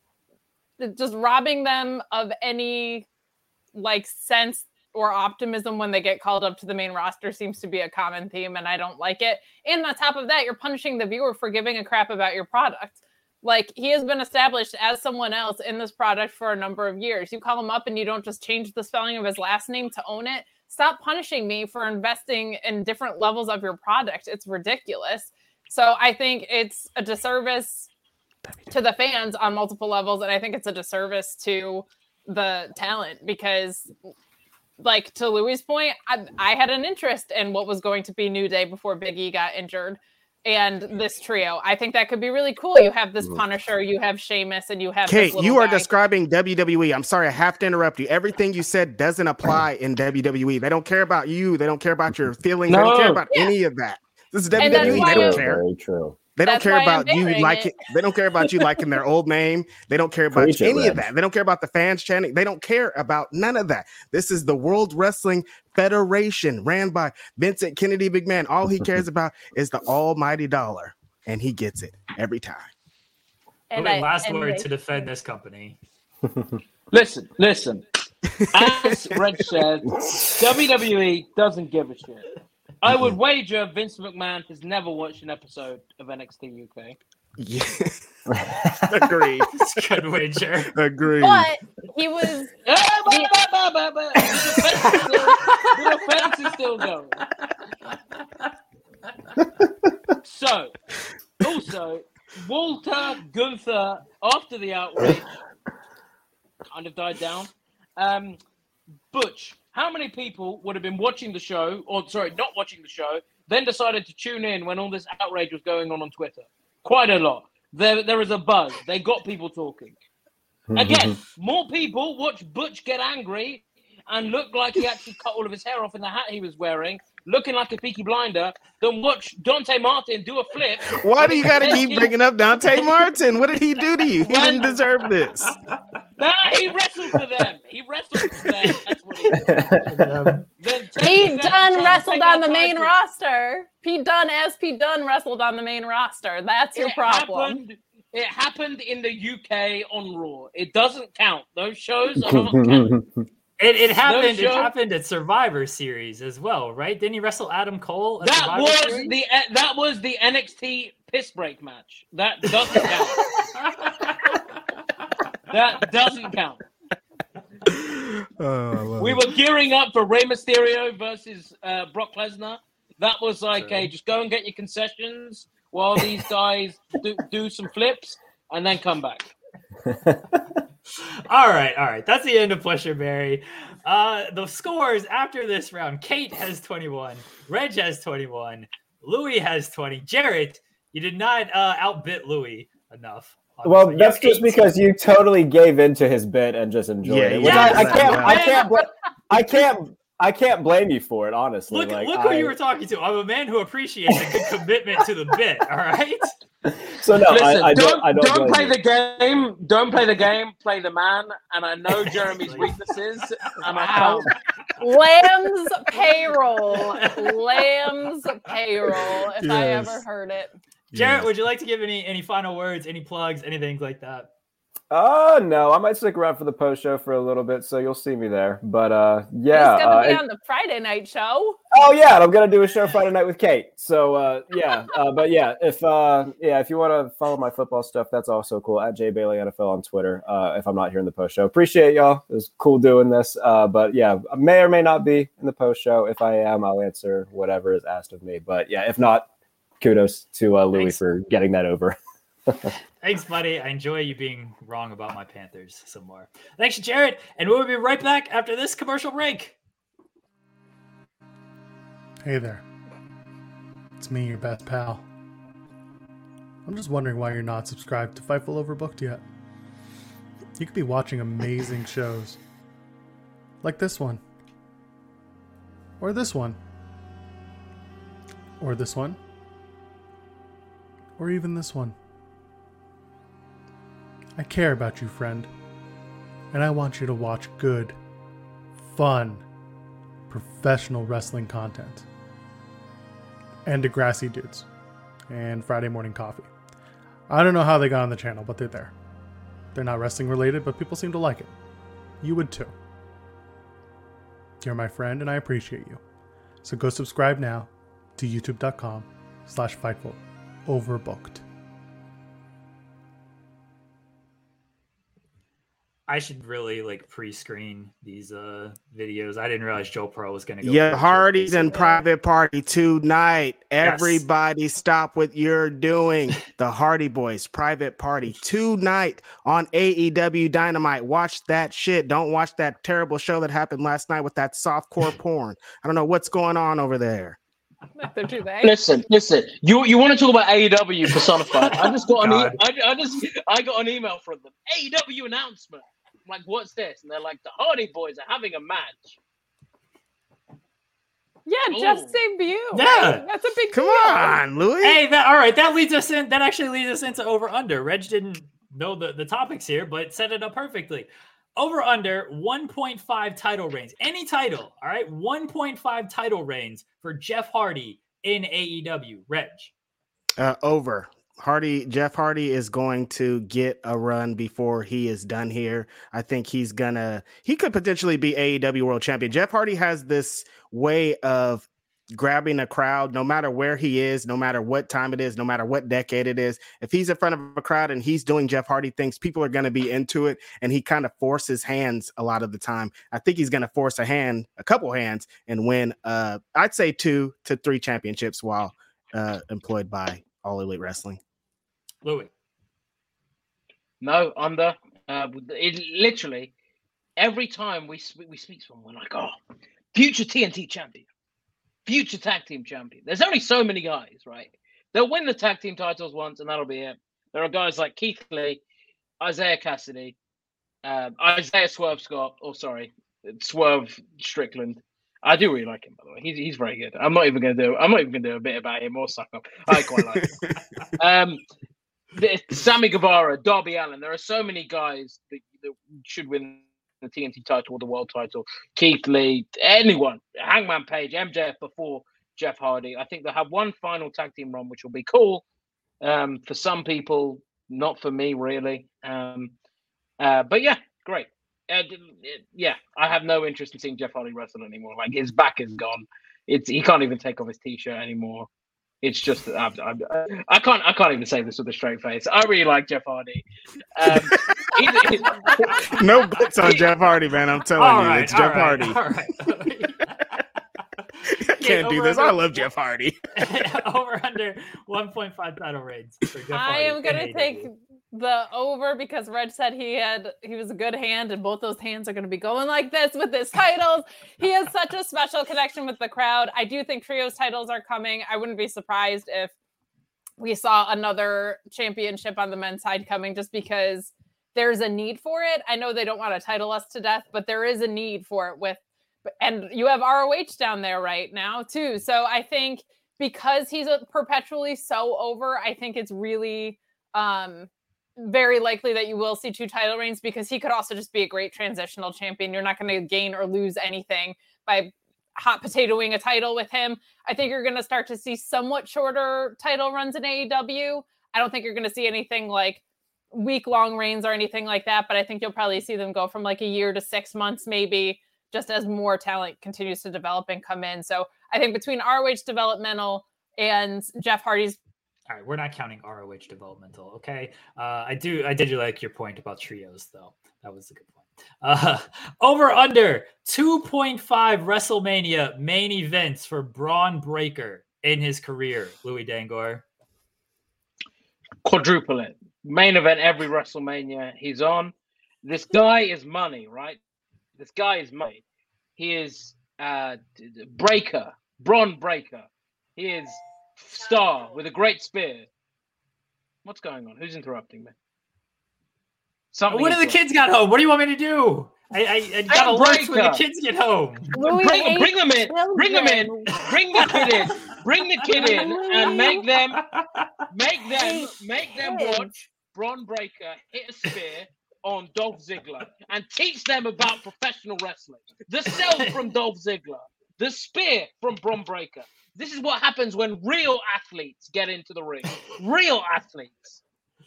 it just robbing them of any like sense or optimism when they get called up to the main roster seems to be a common theme, and I don't like it. And on top of that, you're punishing the viewer for giving a crap about your product. Like, he has been established as someone else in this product for a number of years. You call him up and you don't just change the spelling of his last name to own it. Stop punishing me for investing in different levels of your product. It's ridiculous. So I think it's a disservice to the fans on multiple levels, and I think it's a disservice to the talent because... Like, to Louis' point, I, I had an interest in what was going to be New Day before Big E got injured and this trio. I think that could be really cool. You have this Punisher, you have Sheamus, and you have Kate, this you are guy. describing W W E. I'm sorry, I have to interrupt you. Everything you said doesn't apply in W W E. They don't care about you. They don't care about your feelings. No. They don't care about Yeah. any of that. This is And W W E. that's They why don't I'm- care. Very true. They don't That's care why I'm about you bearing like it. it. They don't care about you liking their old name. They don't care about Preach it, any Reg. of that. They don't care about the fans chanting. They don't care about none of that. This is the World Wrestling Federation ran by Vincent Kennedy McMahon. All he cares about is the almighty dollar, and he gets it every time. And Okay, I- last and word they- to defend this company. Listen, listen. As Reg said, W W E doesn't give a shit. I would wager Vince McMahon has never watched an episode of N X T U K. Yeah. Agreed. It's a good wager. Agreed. But he was... Ah, bah, bah, bah, bah, bah. The defense is still- the defense is still going. So, also, Walter Gunther, after the outrage, kind of died down. Um, Butch, how many people would have been watching the show, or sorry, not watching the show, then decided to tune in when all this outrage was going on on Twitter? Quite a lot. There, there is a buzz. They got people talking. Again, more people watch Butch get angry and look like he actually cut all of his hair off in the hat he was wearing, looking like a Peaky Blinder, than watch Dante Martin do a flip. Why do you got to keep bringing up Dante Martin? What did he do to you? He didn't deserve this. Nah, he wrestled for them. He wrestled for them. That's what he did. Then Pete Dunne wrestled on the main title. roster. Pete Dunne as Pete Dunne wrestled on the main roster. That's your It problem. happened, it happened in the U K on Raw. It doesn't count. Those shows are not counted. It, it happened. It show- happened at Survivor Series as well, right? Didn't he wrestle Adam Cole? At That Survivor was Series? the that was the N X T piss break match. That doesn't count. That doesn't count. Oh, We were gearing up for Rey Mysterio versus uh, Brock Lesnar. That was like, hey, just go and get your concessions while these guys do, do some flips and then come back. All right, all right. That's the end of Pleasure Berry. Uh, the scores after this round: Kate has twenty-one, Reg has twenty-one, Louis has twenty. Jarrett, you did not uh, outbit Louis enough. on Well, this one. You that's have just eight. because you totally gave into his bit and just enjoyed Yeah, it. Which yeah, I, I yeah. can't, I can't, bl- I can't, I can't blame you for it. Honestly, Look, like, look who I- you were talking to. I'm a man who appreciates a good commitment to the bit. All right. So no, Listen, I, I don't don't, I don't, don't blame play you. the game. Don't play the game. Play the man. And I know Jeremy's weaknesses. And I Wow. found Lamb's payroll. Lamb's payroll, if I Yes. ever heard it. Jarrett, Yes. would you like to give any any final words, any plugs, anything like that? Oh, uh, no, I might stick around for the post show for a little bit, so you'll see me there. But uh, yeah. He's going to uh, be it, on the Friday night show. Oh, yeah, and I'm going to do a show Friday night with Kate. So, uh, yeah. Uh, but yeah, if uh, yeah, if you want to follow my football stuff, that's also cool. At J Bailey N F L on Twitter, uh, if I'm not here in the post show. Appreciate y'all. It was cool doing this. Uh, but yeah, I may or may not be in the post show. If I am, I'll answer whatever is asked of me. But yeah, if not, kudos to uh, Louis Thanks. for getting that over. Thanks, buddy. I enjoy you being wrong about my Panthers some more. Thanks, Jared. And we'll be right back after this commercial break. Hey there. It's me, your best pal. I'm just wondering why you're not subscribed to Fightful Overbooked yet. You could be watching amazing shows. Like this one. Or this one. Or this one. Or even this one. I care about you, friend. And I want you to watch good, fun, professional wrestling content. And Degrassi Dudes. And Friday Morning Coffee. I don't know how they got on the channel, but they're there. They're not wrestling related, but people seem to like it. You would too. You're my friend and I appreciate you. So go subscribe now to youtube.com slash Fightful Overbooked. I should really like pre-screen these uh videos. I didn't realize Joe Pro was going to go. Yeah, Hardy's and Private Party tonight. Yes. Everybody stop what you're doing. The Hardy Boys Private Party tonight on A E W Dynamite. Watch that shit. Don't watch that terrible show that happened last night with that softcore porn. I don't know what's going on over there. Listen, listen. You you want to talk about A E W personified? I just got an e- I, I just I got an email from them. A E W announcement. I'm like, what's this? And they're like, the Hardy Boys are having a match. Yeah, Ooh. just debut. Yeah, that's a big Come deal. on, Louis. Hey, that all right. That leads us in. That actually leads us into over under. Reg didn't know the, the topics here, but set it up perfectly. Over under one point five title reigns. Any title, all right? one point five title reigns for Jeff Hardy in A E W. Reg. Uh, over. Hardy, Jeff Hardy is going to get a run before he is done here. I think he's gonna, he could potentially be A E W World Champion. Jeff Hardy has this way of grabbing a crowd, no matter where he is, no matter what time it is, no matter what decade it is. If he's in front of a crowd and he's doing Jeff Hardy things, people are going to be into it. And he kind of forces hands a lot of the time. I think he's going to force a hand, a couple hands, and win, uh, I'd say two to three championships while uh, employed by All Elite Wrestling. Louis. No, under. Uh, it literally every time we we speak to someone, we're like, oh, future T N T champion, future tag team champion. There's only so many guys, right? They'll win the tag team titles once, and that'll be it. There are guys like Keith Lee, Isaiah Cassidy, um, Isaiah Swerve Scott, or sorry, Swerve Strickland. I do really like him, by the way. He's he's very good. I'm not even going to do. I'm not even going to do a bit about him or suck up. I quite like him. Um, the, Sammy Guevara, Darby Allin. There are so many guys that, that should win the T N T title or the world title. Keith Lee, anyone, Hangman Page, M J F before Jeff Hardy. I think they'll have one final tag team run, which will be cool um, for some people, not for me really. Um, uh, but yeah, great. Uh, yeah, I have no interest in seeing Jeff Hardy wrestle anymore. Like his back is gone. It's he can't even take off his t-shirt anymore. It's just I, I, I can't I can't even say this with a straight face. I really like Jeff Hardy. Um, he's, he's, no bets on Jeff Hardy, man. I'm telling all you, right, it's Jeff right, Hardy. All right. I can't do this. I love Jeff Hardy. Over under one point five title reigns for Jeff I Hardy. am gonna take the over because Reg said he had he was a good hand, and both those hands are going to be going like this with his titles. He has such a special connection with the crowd. I do think trios titles are coming. I wouldn't be surprised if we saw another championship on the men's side coming, just because there's a need for it. I know they don't want to title us to death, but there is a need for it with, and you have R O H down there right now too. So I think because he's perpetually so over, I think it's really um, very likely that you will see two title reigns, because he could also just be a great transitional champion. You're not going to gain or lose anything by hot potatoing a title with him. I think you're going to start to see somewhat shorter title runs in A E W. I don't think you're going to see anything like week long reigns or anything like that, but I think you'll probably see them go from like a year to six months, maybe, just as more talent continues to develop and come in. So I think between R O H developmental and Jeff Hardy's. All right, we're not counting R O H developmental. Okay. Uh, I do. I did like your point about trios, though. That was a good point. Uh, over under two point five WrestleMania main events for Braun Breaker in his career. Louis Dangor. Quadruple it. Main event every WrestleMania he's on. This guy is money, right? This guy is money. He is uh, Breaker, Braun Breaker. He is star with a great spear. What's going on? Who's interrupting me? Something when do the kids got home? What do you want me to do? I, I, I got a lunch when the kids get home. Bring, bring them in. Bring them in. Bring the kid in. Bring the kid in and make them, make them, make them watch Braun Breaker hit a spear on Dolph Ziggler and teach them about professional wrestling. The sell from Dolph Ziggler, the spear from Braun Breaker. This is what happens when real athletes get into the ring. Real athletes.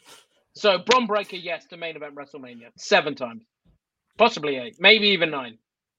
So Braun Breaker, yes, to main event WrestleMania seven times, possibly eight, maybe even nine.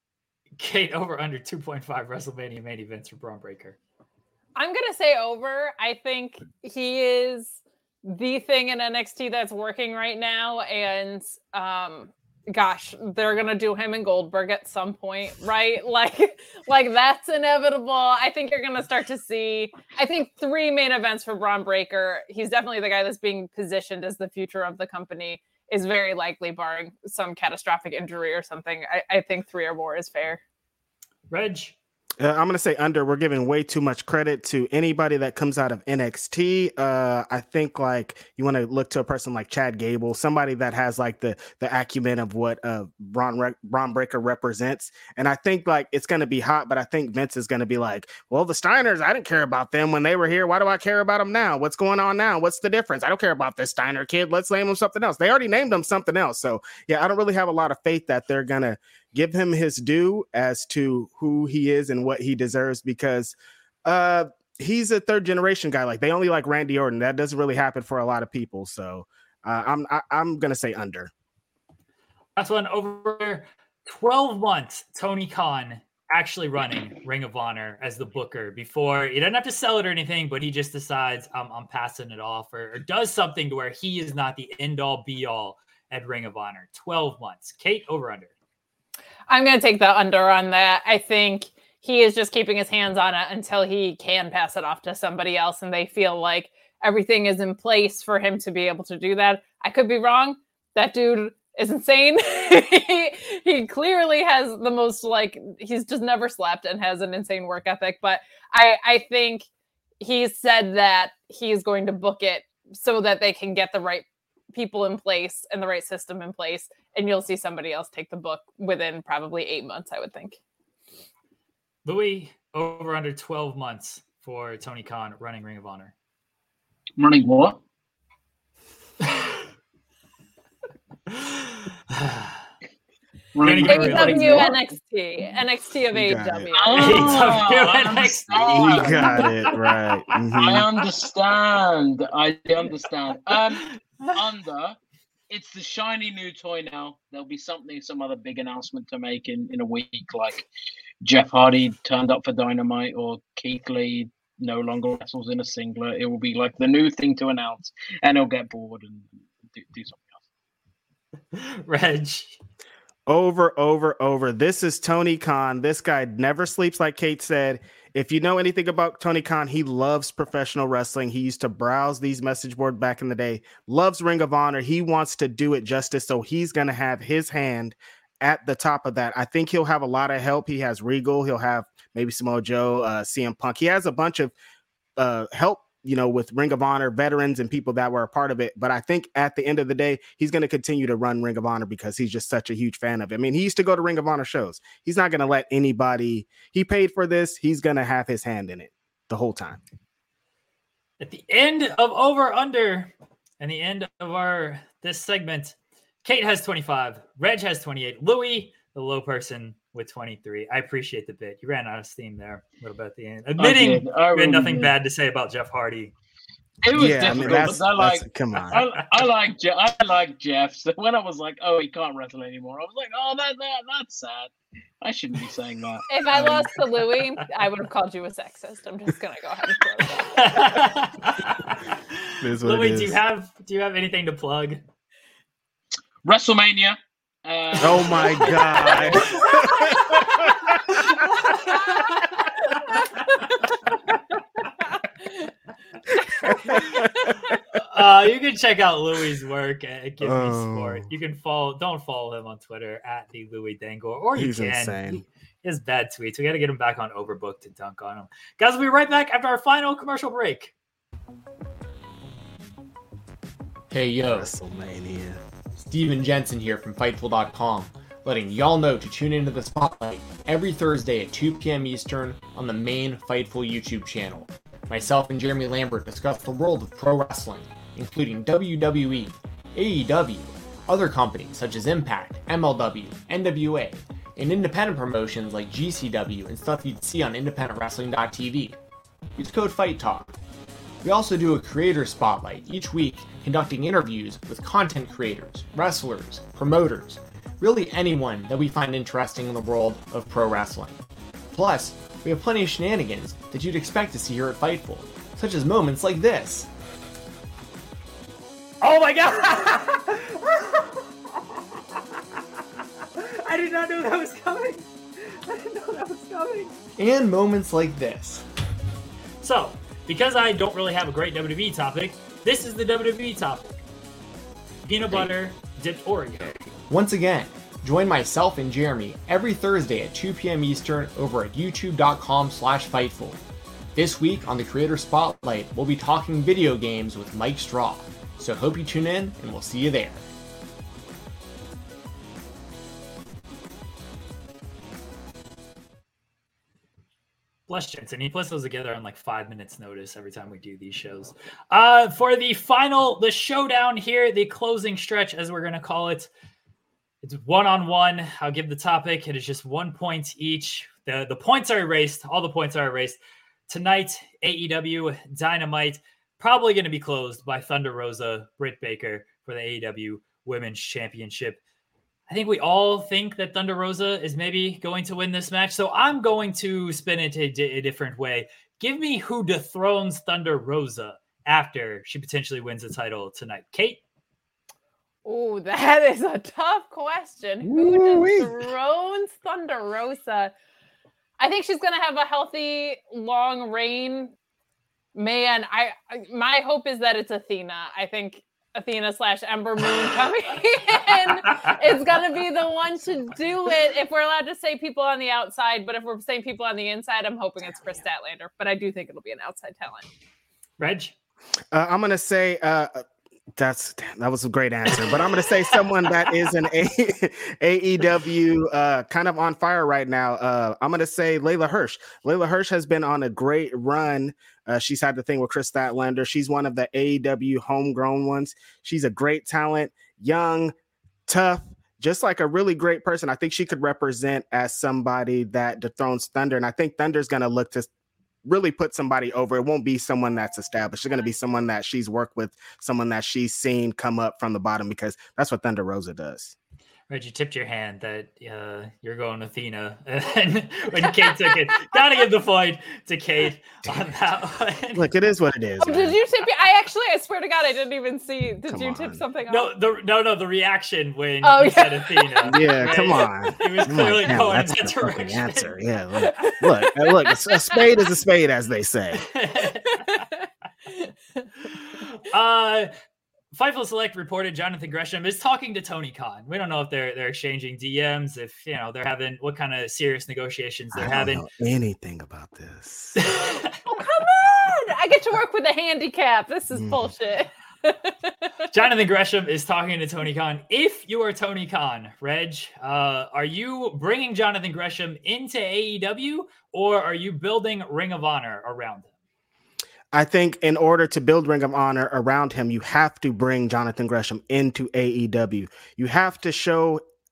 Kate, over under two point five WrestleMania main events for Braun Breaker. I'm gonna say over. I think he is the thing in N X T that's working right now, and um, gosh, they're gonna do him and Goldberg at some point, right? Like, like that's inevitable. I think you're gonna start to see. I think three main events for Braun Breaker. He's definitely the guy that's being positioned as the future of the company. Is very likely, barring some catastrophic injury or something. I, I think three or more is fair. Reg. Uh, I'm going to say under. We're giving way too much credit to anybody that comes out of N X T. Uh, I think like you want to look to a person like Chad Gable, somebody that has like the the acumen of what uh, Braun, Re- Braun Breaker represents. And I think like it's going to be hot, but I think Vince is going to be like, well, the Steiners, I didn't care about them when they were here. Why do I care about them now? What's going on now? What's the difference? I don't care about this Steiner kid. Let's name him something else. They already named him something else. So yeah, I don't really have a lot of faith that they're going to give him his due as to who he is and what he deserves, because uh, he's a third generation guy. Like they only like Randy Orton. That doesn't really happen for a lot of people. So uh, I'm I, I'm gonna say under. That's one over twelve months. Tony Khan actually running Ring of Honor as the booker before he doesn't have to sell it or anything, but he just decides I'm I'm passing it off or, or does something to where he is not the end all be all at Ring of Honor. twelve months. Kate, over under. I'm going to take the under on that. I think he is just keeping his hands on it until he can pass it off to somebody else and they feel like everything is in place for him to be able to do that. I could be wrong. That dude is insane. he, he clearly has the most, like, he's just never slept and has an insane work ethic. But I, I think he's said that he's going to book it so that they can get the right people in place and the right system in place, and you'll see somebody else take the book within probably eight months, I would think. Louis, over under twelve months for Tony Khan running Ring of Honor. Running what? Running A E W N X T. N X T of A E W. Oh, I You got it right. Mm-hmm. I understand. I understand. Um, under, it's the shiny new toy now. There'll be something, some other big announcement to make in, in a week, like Jeff Hardy turned up for Dynamite or Keith Lee no longer wrestles in a singlet. It will be like the new thing to announce, and he'll get bored and do, do something else. Reg. Over, over, over. This is Tony Khan. This guy never sleeps, like Kate said. If you know anything about Tony Khan, he loves professional wrestling. He used to browse these message boards back in the day, loves Ring of Honor. He wants to do it justice, so he's going to have his hand at the top of that. I think he'll have a lot of help. He has Regal. He'll have maybe Samoa Joe, uh, C M Punk. He has a bunch of uh, help, you know, with Ring of Honor veterans and people that were a part of it. But I think at the end of the day, he's going to continue to run Ring of Honor because he's just such a huge fan of it. I mean, he used to go to Ring of Honor shows. He's not going to let anybody, he paid for this. He's going to have his hand in it the whole time. At the end of Over Under and the end of our, this segment, Kate has twenty-five, Reg has twenty-eight, Louis, the low person, with twenty-three. I appreciate the bit. You ran out of steam there a little bit at the end. Admitting you had nothing bad to say about Jeff Hardy It was Yeah, I mean, difficult, that's- but I like. that's- come on. I, I like. Je- I like Jeff. So when I was like, "Oh, he can't wrestle anymore," I was like, "Oh, that, that that's sad. I shouldn't be saying that." If I Um, lost to Louis, I would have called you a sexist. I'm just gonna go ahead and throw that. It is what it Louis, do you is. have do you have anything to plug? WrestleMania. Uh, Oh my god. Uh, you can check out Louis' work at Give Me Oh. Sport. You can follow. Don't follow him on Twitter at the Louis Dangor, or you He's can. insane. He has bad tweets. We got to get him back on Overbooked to dunk on him. Guys, we'll be right back after our final commercial break. Hey yo, WrestleMania. Steven Jensen here from Fightful dot com, letting y'all know to tune into the Spotlight every Thursday at two p.m. Eastern on the main Fightful YouTube channel. Myself and Jeremy Lambert discuss the world of pro wrestling, including W W E, A E W, other companies such as Impact, M L W, N W A, and independent promotions like G C W and stuff you'd see on independent wrestling dot t v. Use code FIGHTTALK. We also do a creator spotlight each week, conducting interviews with content creators, wrestlers, promoters, really anyone that we find interesting in the world of pro wrestling. Plus, we have plenty of shenanigans that you'd expect to see here at Fightful, such as moments like this. Oh my god! I did not know that was coming. I didn't know that was coming. And moments like this. So, because I don't really have a great W W E topic, this is the W W E topic. Peanut butter dipped Oreo. Once again, join myself and Jeremy every Thursday at two p.m. Eastern over at youtube dot com slash Fightful. This week on the Creator Spotlight, we'll be talking video games with Mike Straw. So hope you tune in, and we'll see you there. Bless Jensen. He puts those together on like five minutes notice every time we do these shows. Uh, for the final, the showdown here, the closing stretch, as we're going to call it. It's one-on-one. I'll give the topic. It is just one point each. The, the points are erased. All the points are erased. Tonight, A E W Dynamite, probably going to be closed by Thunder Rosa, Britt Baker for the A E W Women's Championship. I think we all think that Thunder Rosa is maybe going to win this match. So I'm going to spin it a, di- a different way. Give me who dethrones Thunder Rosa after she potentially wins the title tonight. Kate? Oh, that is a tough question. Who dethrones Thunder Rosa? I think she's going to have a healthy, long reign. Man, I, I my hope is that it's Athena. I think Athena slash Ember Moon coming in is going to be the one to do it. If we're allowed to say people on the outside, but if we're saying people on the inside, I'm hoping it's Chris Statlander. But I do think it'll be an outside talent. Reg? Uh, I'm gonna say uh, that's that was a great answer, but I'm gonna say someone that is an a- AEW uh, kind of on fire right now. Uh, I'm gonna say Layla Hirsch. Layla Hirsch has been on a great run. Uh, she's had the thing with Chris Statlander. She's one of the A E W homegrown ones. She's a great talent, young, tough, just like a really great person. I think she could represent as somebody that dethrones Thunder, and I think Thunder's gonna look to really put somebody over. It won't be someone that's established. It's going to be someone that she's worked with, someone that she's seen come up from the bottom, because that's what Thunder Rosa does. Reg, you tipped your hand that uh, you're going Athena. And when Kate took it, gotta give the point to Kate on that one. Look, it is what it is. Oh, did you tip? I actually, I swear to God, I didn't even see. Did Come you on. tip something off? No, the no, no, the reaction when Oh, you yeah. said Athena. Yeah, right? come on. It was I'm clearly like, damn, going in that's that the fucking direction. answer. Yeah, look, look, uh, look. A spade is a spade, as they say. uh, Fightful Select reported Jonathan Gresham is talking to Tony Khan. We don't know if they're they're exchanging D Ms, if you know they're having what kind of serious negotiations they're I don't having. know anything about this. Oh, come on! I get to work with a handicap. This is Mm. bullshit. Jonathan Gresham is talking to Tony Khan. If you are Tony Khan, Reg, uh, are you bringing Jonathan Gresham into A E W, or are you building Ring of Honor around him? I think in order to build Ring of Honor around him, you have to bring Jonathan Gresham into A E W. You have to show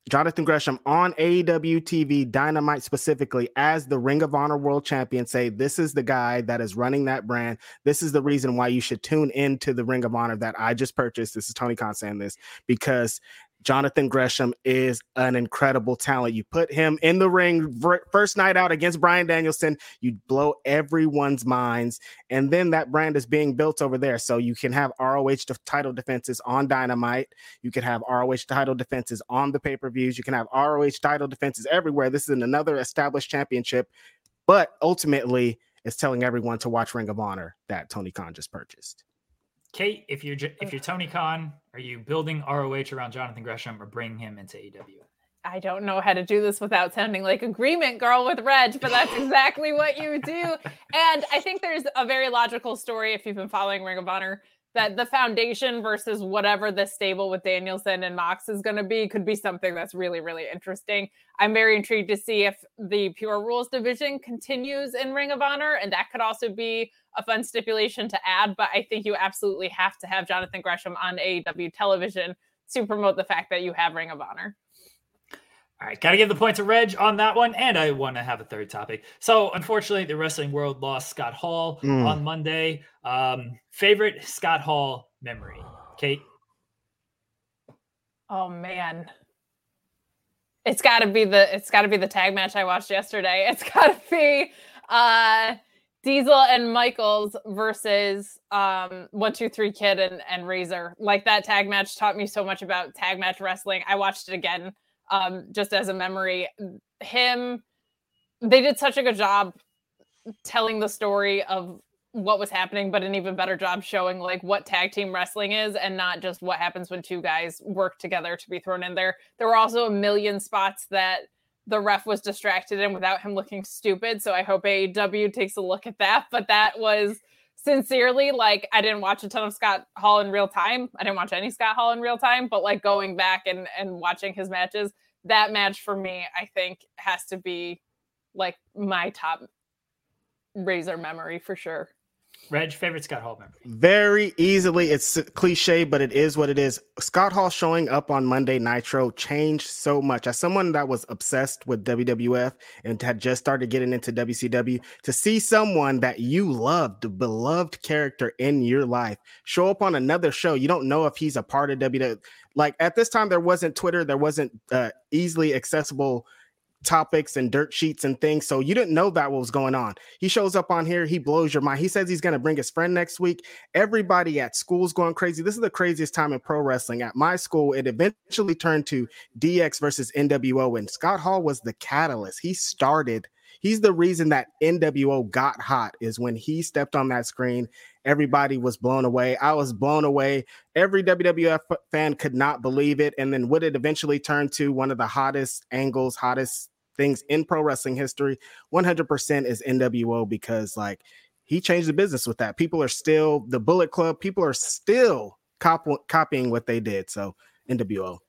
Jonathan Gresham on A E W T V, Dynamite specifically, as the Ring of Honor World Champion, say this is the guy that is running that brand. This is the reason why you should tune into the Ring of Honor that I just purchased. This is Tony Khan saying this, because Jonathan Gresham is an incredible talent. You put him in the ring first night out against Bryan Danielson, you blow everyone's minds, and then that brand is being built over there. So you can have R O H title defenses on Dynamite. You can have R O H title defenses on the pay-per-views. You can have R O H title defenses everywhere. This is another established championship, but ultimately it's telling everyone to watch Ring of Honor that Tony Khan just purchased. Kate, if you're if you're Tony Khan, are you building R O H around Jonathan Gresham or bringing him into A E W? I don't know how to do this without sounding like agreement girl with Reg, but that's exactly what you do. And I think there's a very logical story, if you've been following Ring of Honor, that the foundation versus whatever the stable with Danielson and Mox is going to be could be something that's really, really interesting. I'm very intrigued to see if the Pure Rules division continues in Ring of Honor, and that could also be a fun stipulation to add, but I think you absolutely have to have Jonathan Gresham on A E W television to promote the fact that you have Ring of Honor. All right, got to give the point to Reg on that one, and I want to have a third topic. So, unfortunately, the wrestling world lost Scott Hall mm. on Monday. Um, favorite Scott Hall memory, Kate? Oh man, it's got to be the it's got to be the tag match I watched yesterday. It's got to be uh, Diesel and Michaels versus um, one two three Kid and and Razor. Like, that tag match taught me so much about tag match wrestling. I watched it again. Um, just as a memory, him, they did such a good job telling the story of what was happening, but an even better job showing like what tag team wrestling is and not just what happens when two guys work together to be thrown in there. There were also a million spots that the ref was distracted in without him looking stupid. So I hope A E W takes a look at that. But that was sincerely, like, I didn't watch a ton of Scott Hall in real time. I didn't watch any Scott Hall in real time, but like going back and, and watching his matches, that match for me, I think has to be like my top Razor memory for sure. Reg, favorite Scott Hall memory? Very easily. It's cliche, but it is what it is. Scott Hall showing up on Monday Nitro changed so much. As someone that was obsessed with W W F and had just started getting into W C W, to see someone that you loved, the beloved character in your life, show up on another show, you don't know if he's a part of W W F. Like, at this time, there wasn't Twitter, there wasn't uh, easily accessible topics and dirt sheets and things, so you didn't know that what was going on. He shows up on here, he blows your mind. He says he's going to bring his friend next week. Everybody at school's going crazy. This is the craziest time in pro wrestling. At my school, it eventually turned to D X versus N W O, and Scott Hall was the catalyst. He started He's the reason that N W O got hot, is when he stepped on that screen. Everybody was blown away. I was blown away. Every W W F fan could not believe it. And then what it eventually turned to, one of the hottest angles, hottest things in pro wrestling history, one hundred percent is N W O, because like he changed the business with that. People are still, the Bullet Club, people are still cop- copying what they did. So N W O.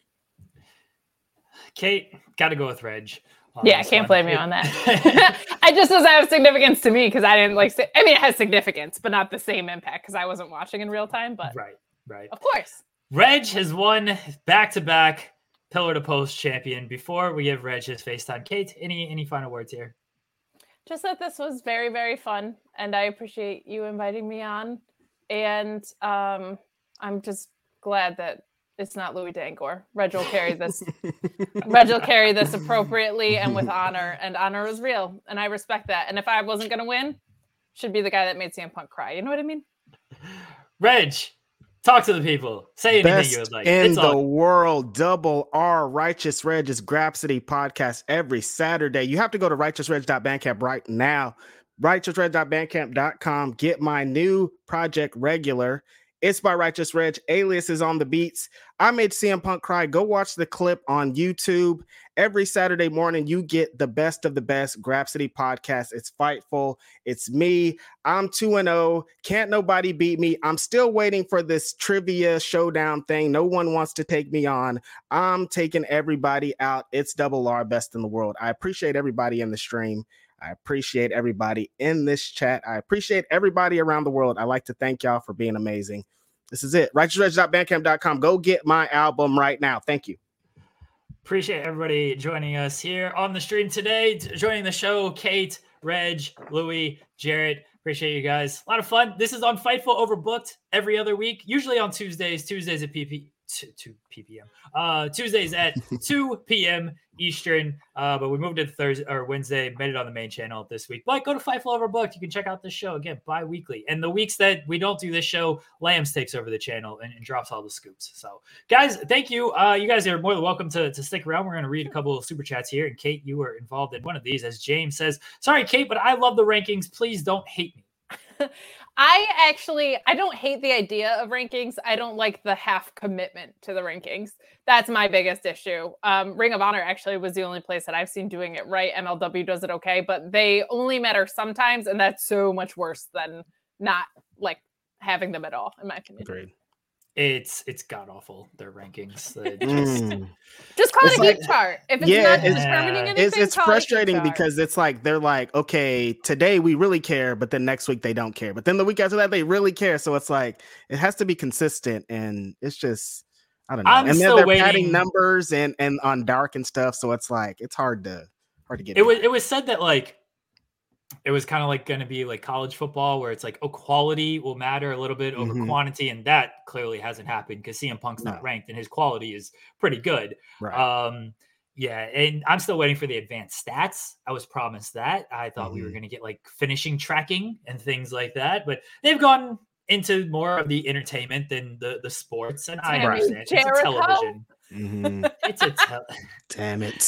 Kate, got to go with Reg. Yeah, can't blame me on that. I just doesn't have significance to me because I didn't like. I mean, it has significance, but not the same impact because I wasn't watching in real time. But right, right, of course. Reg has won back-to-back pillar to post champion. Before we give Reg his FaceTime, Kate, any any final words here? Just that this was very, very fun, and I appreciate you inviting me on. And um, I'm just glad that it's not Louis Dangoor. Reg will carry this. Reg will carry this appropriately and with honor, and honor is real, and I respect that. And if I wasn't going to win, should be the guy that made C M Punk cry. You know what I mean? Reg, talk to the people. Say anything Best you would like. in It's the all- world, Double R Righteous Reg's Grapsody podcast every Saturday. You have to go to righteous reg dot bandcamp right now. righteous reg dot bandcamp dot com. Get my new project Regular. It's by Righteous Reg. Alias is on the beats. I made C M Punk cry. Go watch the clip on YouTube. Every Saturday morning, you get the best of the best Grapsody podcast. It's Fightful. It's me. I'm two and oh. Can't nobody beat me. I'm still waiting for this trivia showdown thing. No one wants to take me on. I'm taking everybody out. It's Double R, best in the world. I appreciate everybody in the stream. I appreciate everybody in this chat. I appreciate everybody around the world. I like to thank y'all for being amazing. This is it. righteous reg dot bandcamp dot com. Go get my album right now. Thank you. Appreciate everybody joining us here on the stream today. Joining the show, Kate, Reg, Louie, Jarrett. Appreciate you guys. A lot of fun. This is on Fightful Overbooked every other week, usually on Tuesdays. Tuesdays at P P two P M. Uh, Tuesdays at two p.m. Eastern. Uh, but we moved it to Thursday or Wednesday, made it on the main channel this week. But go to Fightful Overbooked. You can check out this show again bi-weekly. And the weeks that we don't do this show, Lambs takes over the channel and, and drops all the scoops. So, guys, thank you. Uh, you guys are more than welcome to, to stick around. We're going to read a couple of super chats here. And Kate, you were involved in one of these, as James says, sorry, Kate, but I love the rankings. Please don't hate me. I actually, I don't hate the idea of rankings. I don't like the half commitment to the rankings. That's my biggest issue. Um, Ring of Honor actually was the only place that I've seen doing it right. M L W does it okay, but they only matter sometimes, and that's so much worse than not like having them at all, in my opinion. Agreed. It's it's god awful, their rankings. Just, Mm. Just call It's it a like- geek chart. If it's Yeah, not it's- determining anything, It's it's call it a geek frustrating chart. because it's like they're like, okay, today we really care, but then next week they don't care. But then the week after that they really care. So it's like it has to be consistent, and it's just I don't know. I'm and then still they're waiting- adding numbers and and on dark and stuff. So it's like it's hard to hard to get. It was behind. it was said that like it was kind of like going to be like college football where it's like, oh, quality will matter a little bit over Mhm. quantity, and that clearly hasn't happened because C M Punk's not No. ranked and his quality is pretty good. right. Um, yeah, and I'm still waiting for the advanced stats. I was promised that. I thought we were Mhm. going to get like finishing tracking and things like that, but they've gone into more of the entertainment than the the sports, and I Damn you, understand. It's a Jericho. television. Mhm. It's a tel- Damn it.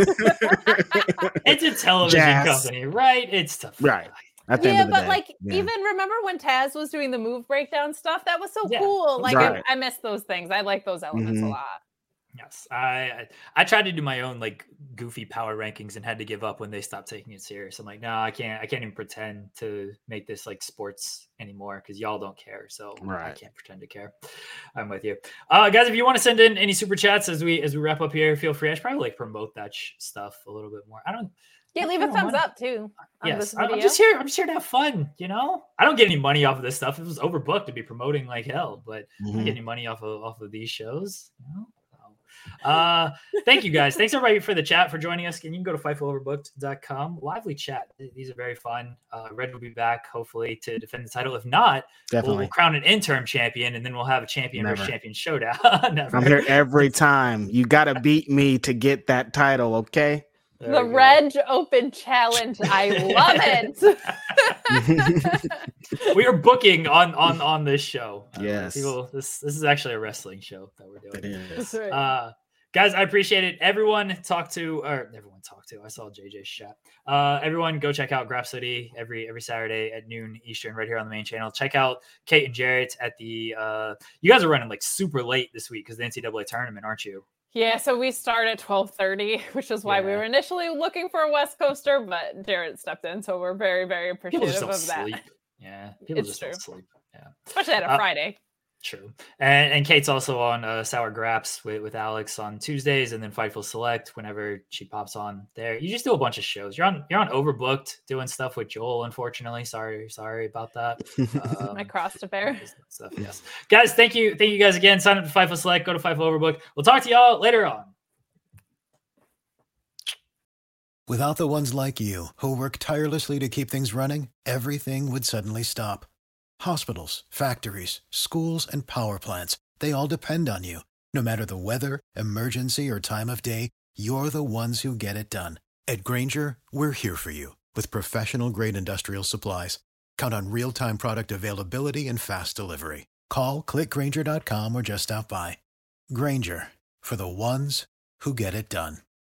it's a television Jazz. company, right? It's tough. Right. At the end Yeah, of the but day. like Yeah. even remember when Taz was doing the move breakdown stuff? That was so Yeah. cool. Like Right. I, I miss those things. I like those elements a Mhm. lot. Yes, I, I I tried to do my own like goofy power rankings and had to give up when they stopped taking it serious. I'm like, no, I can't. I can't even pretend to make this like sports anymore because y'all don't care. So I Right. can't pretend to care. I'm with you, uh, guys. If you want to send in any super chats as we as we wrap up here, feel free. I should probably like promote that sh- stuff a little bit more. I don't. Yeah, leave I a don't thumbs wanna- up too. On Yes, this I- I'm video. just here. I'm just here to have fun. You know, I don't get any money off of this stuff. It was overbooked to be promoting like hell, but I don't Mhm. get any money off of off of these shows. You know? So, uh, thank you guys. Thanks everybody for the chat for joining us. And you can go to fightful overbooked dot com. Lively chat. These are very fun. Uh, Red will be back hopefully to defend the title. If not, we'll, Definitely. we'll crown an interim champion, and then we'll have a champion versus Never. champion showdown. Never. I'm here every time. You gotta beat me to get that title, okay? There the we go. Reg Open Challenge. I love it. We are booking on on on this show. Uh, Yes. people, this this is actually a wrestling show that we're doing. It is. That's right. Uh, guys, I appreciate it. Everyone talk to, or everyone talk to. I saw J J's chat. Uh, everyone go check out Graph City every every Saturday at noon Eastern, right here on the main channel. Check out Kate and Jarrett at the. Uh, you guys are running like super late this week because the N C double A tournament, aren't you? Yeah, so we start at twelve thirty, which is why we Yeah. were initially looking for a West Coaster, but Jared stepped in, so we're very, very People just appreciative don't of that. sleep. Yeah, people It's just true. don't sleep. Yeah. Especially at a Uh, Friday. True. And, and Kate's also on uh, Sour Graps with, with Alex on Tuesdays, and then Fightful Select whenever she pops on there. You just do a bunch of shows. You're on you're on Overbooked doing stuff with Joel, unfortunately. Sorry, sorry about that. Um, My cross to bear. stuff, yes. Guys, thank you. Thank you guys again. Sign up to Fightful Select, go to Fightful Overbooked. We'll talk to y'all later on. Without the ones like you, who work tirelessly to keep things running, everything would suddenly stop. Hospitals, factories, schools, and power plants, they all depend on you. No matter the weather, emergency, or time of day, you're the ones who get it done. At Grainger, we're here for you with professional-grade industrial supplies. Count on real-time product availability and fast delivery. Call, click Grainger dot com, or just stop by. Grainger, for the ones who get it done.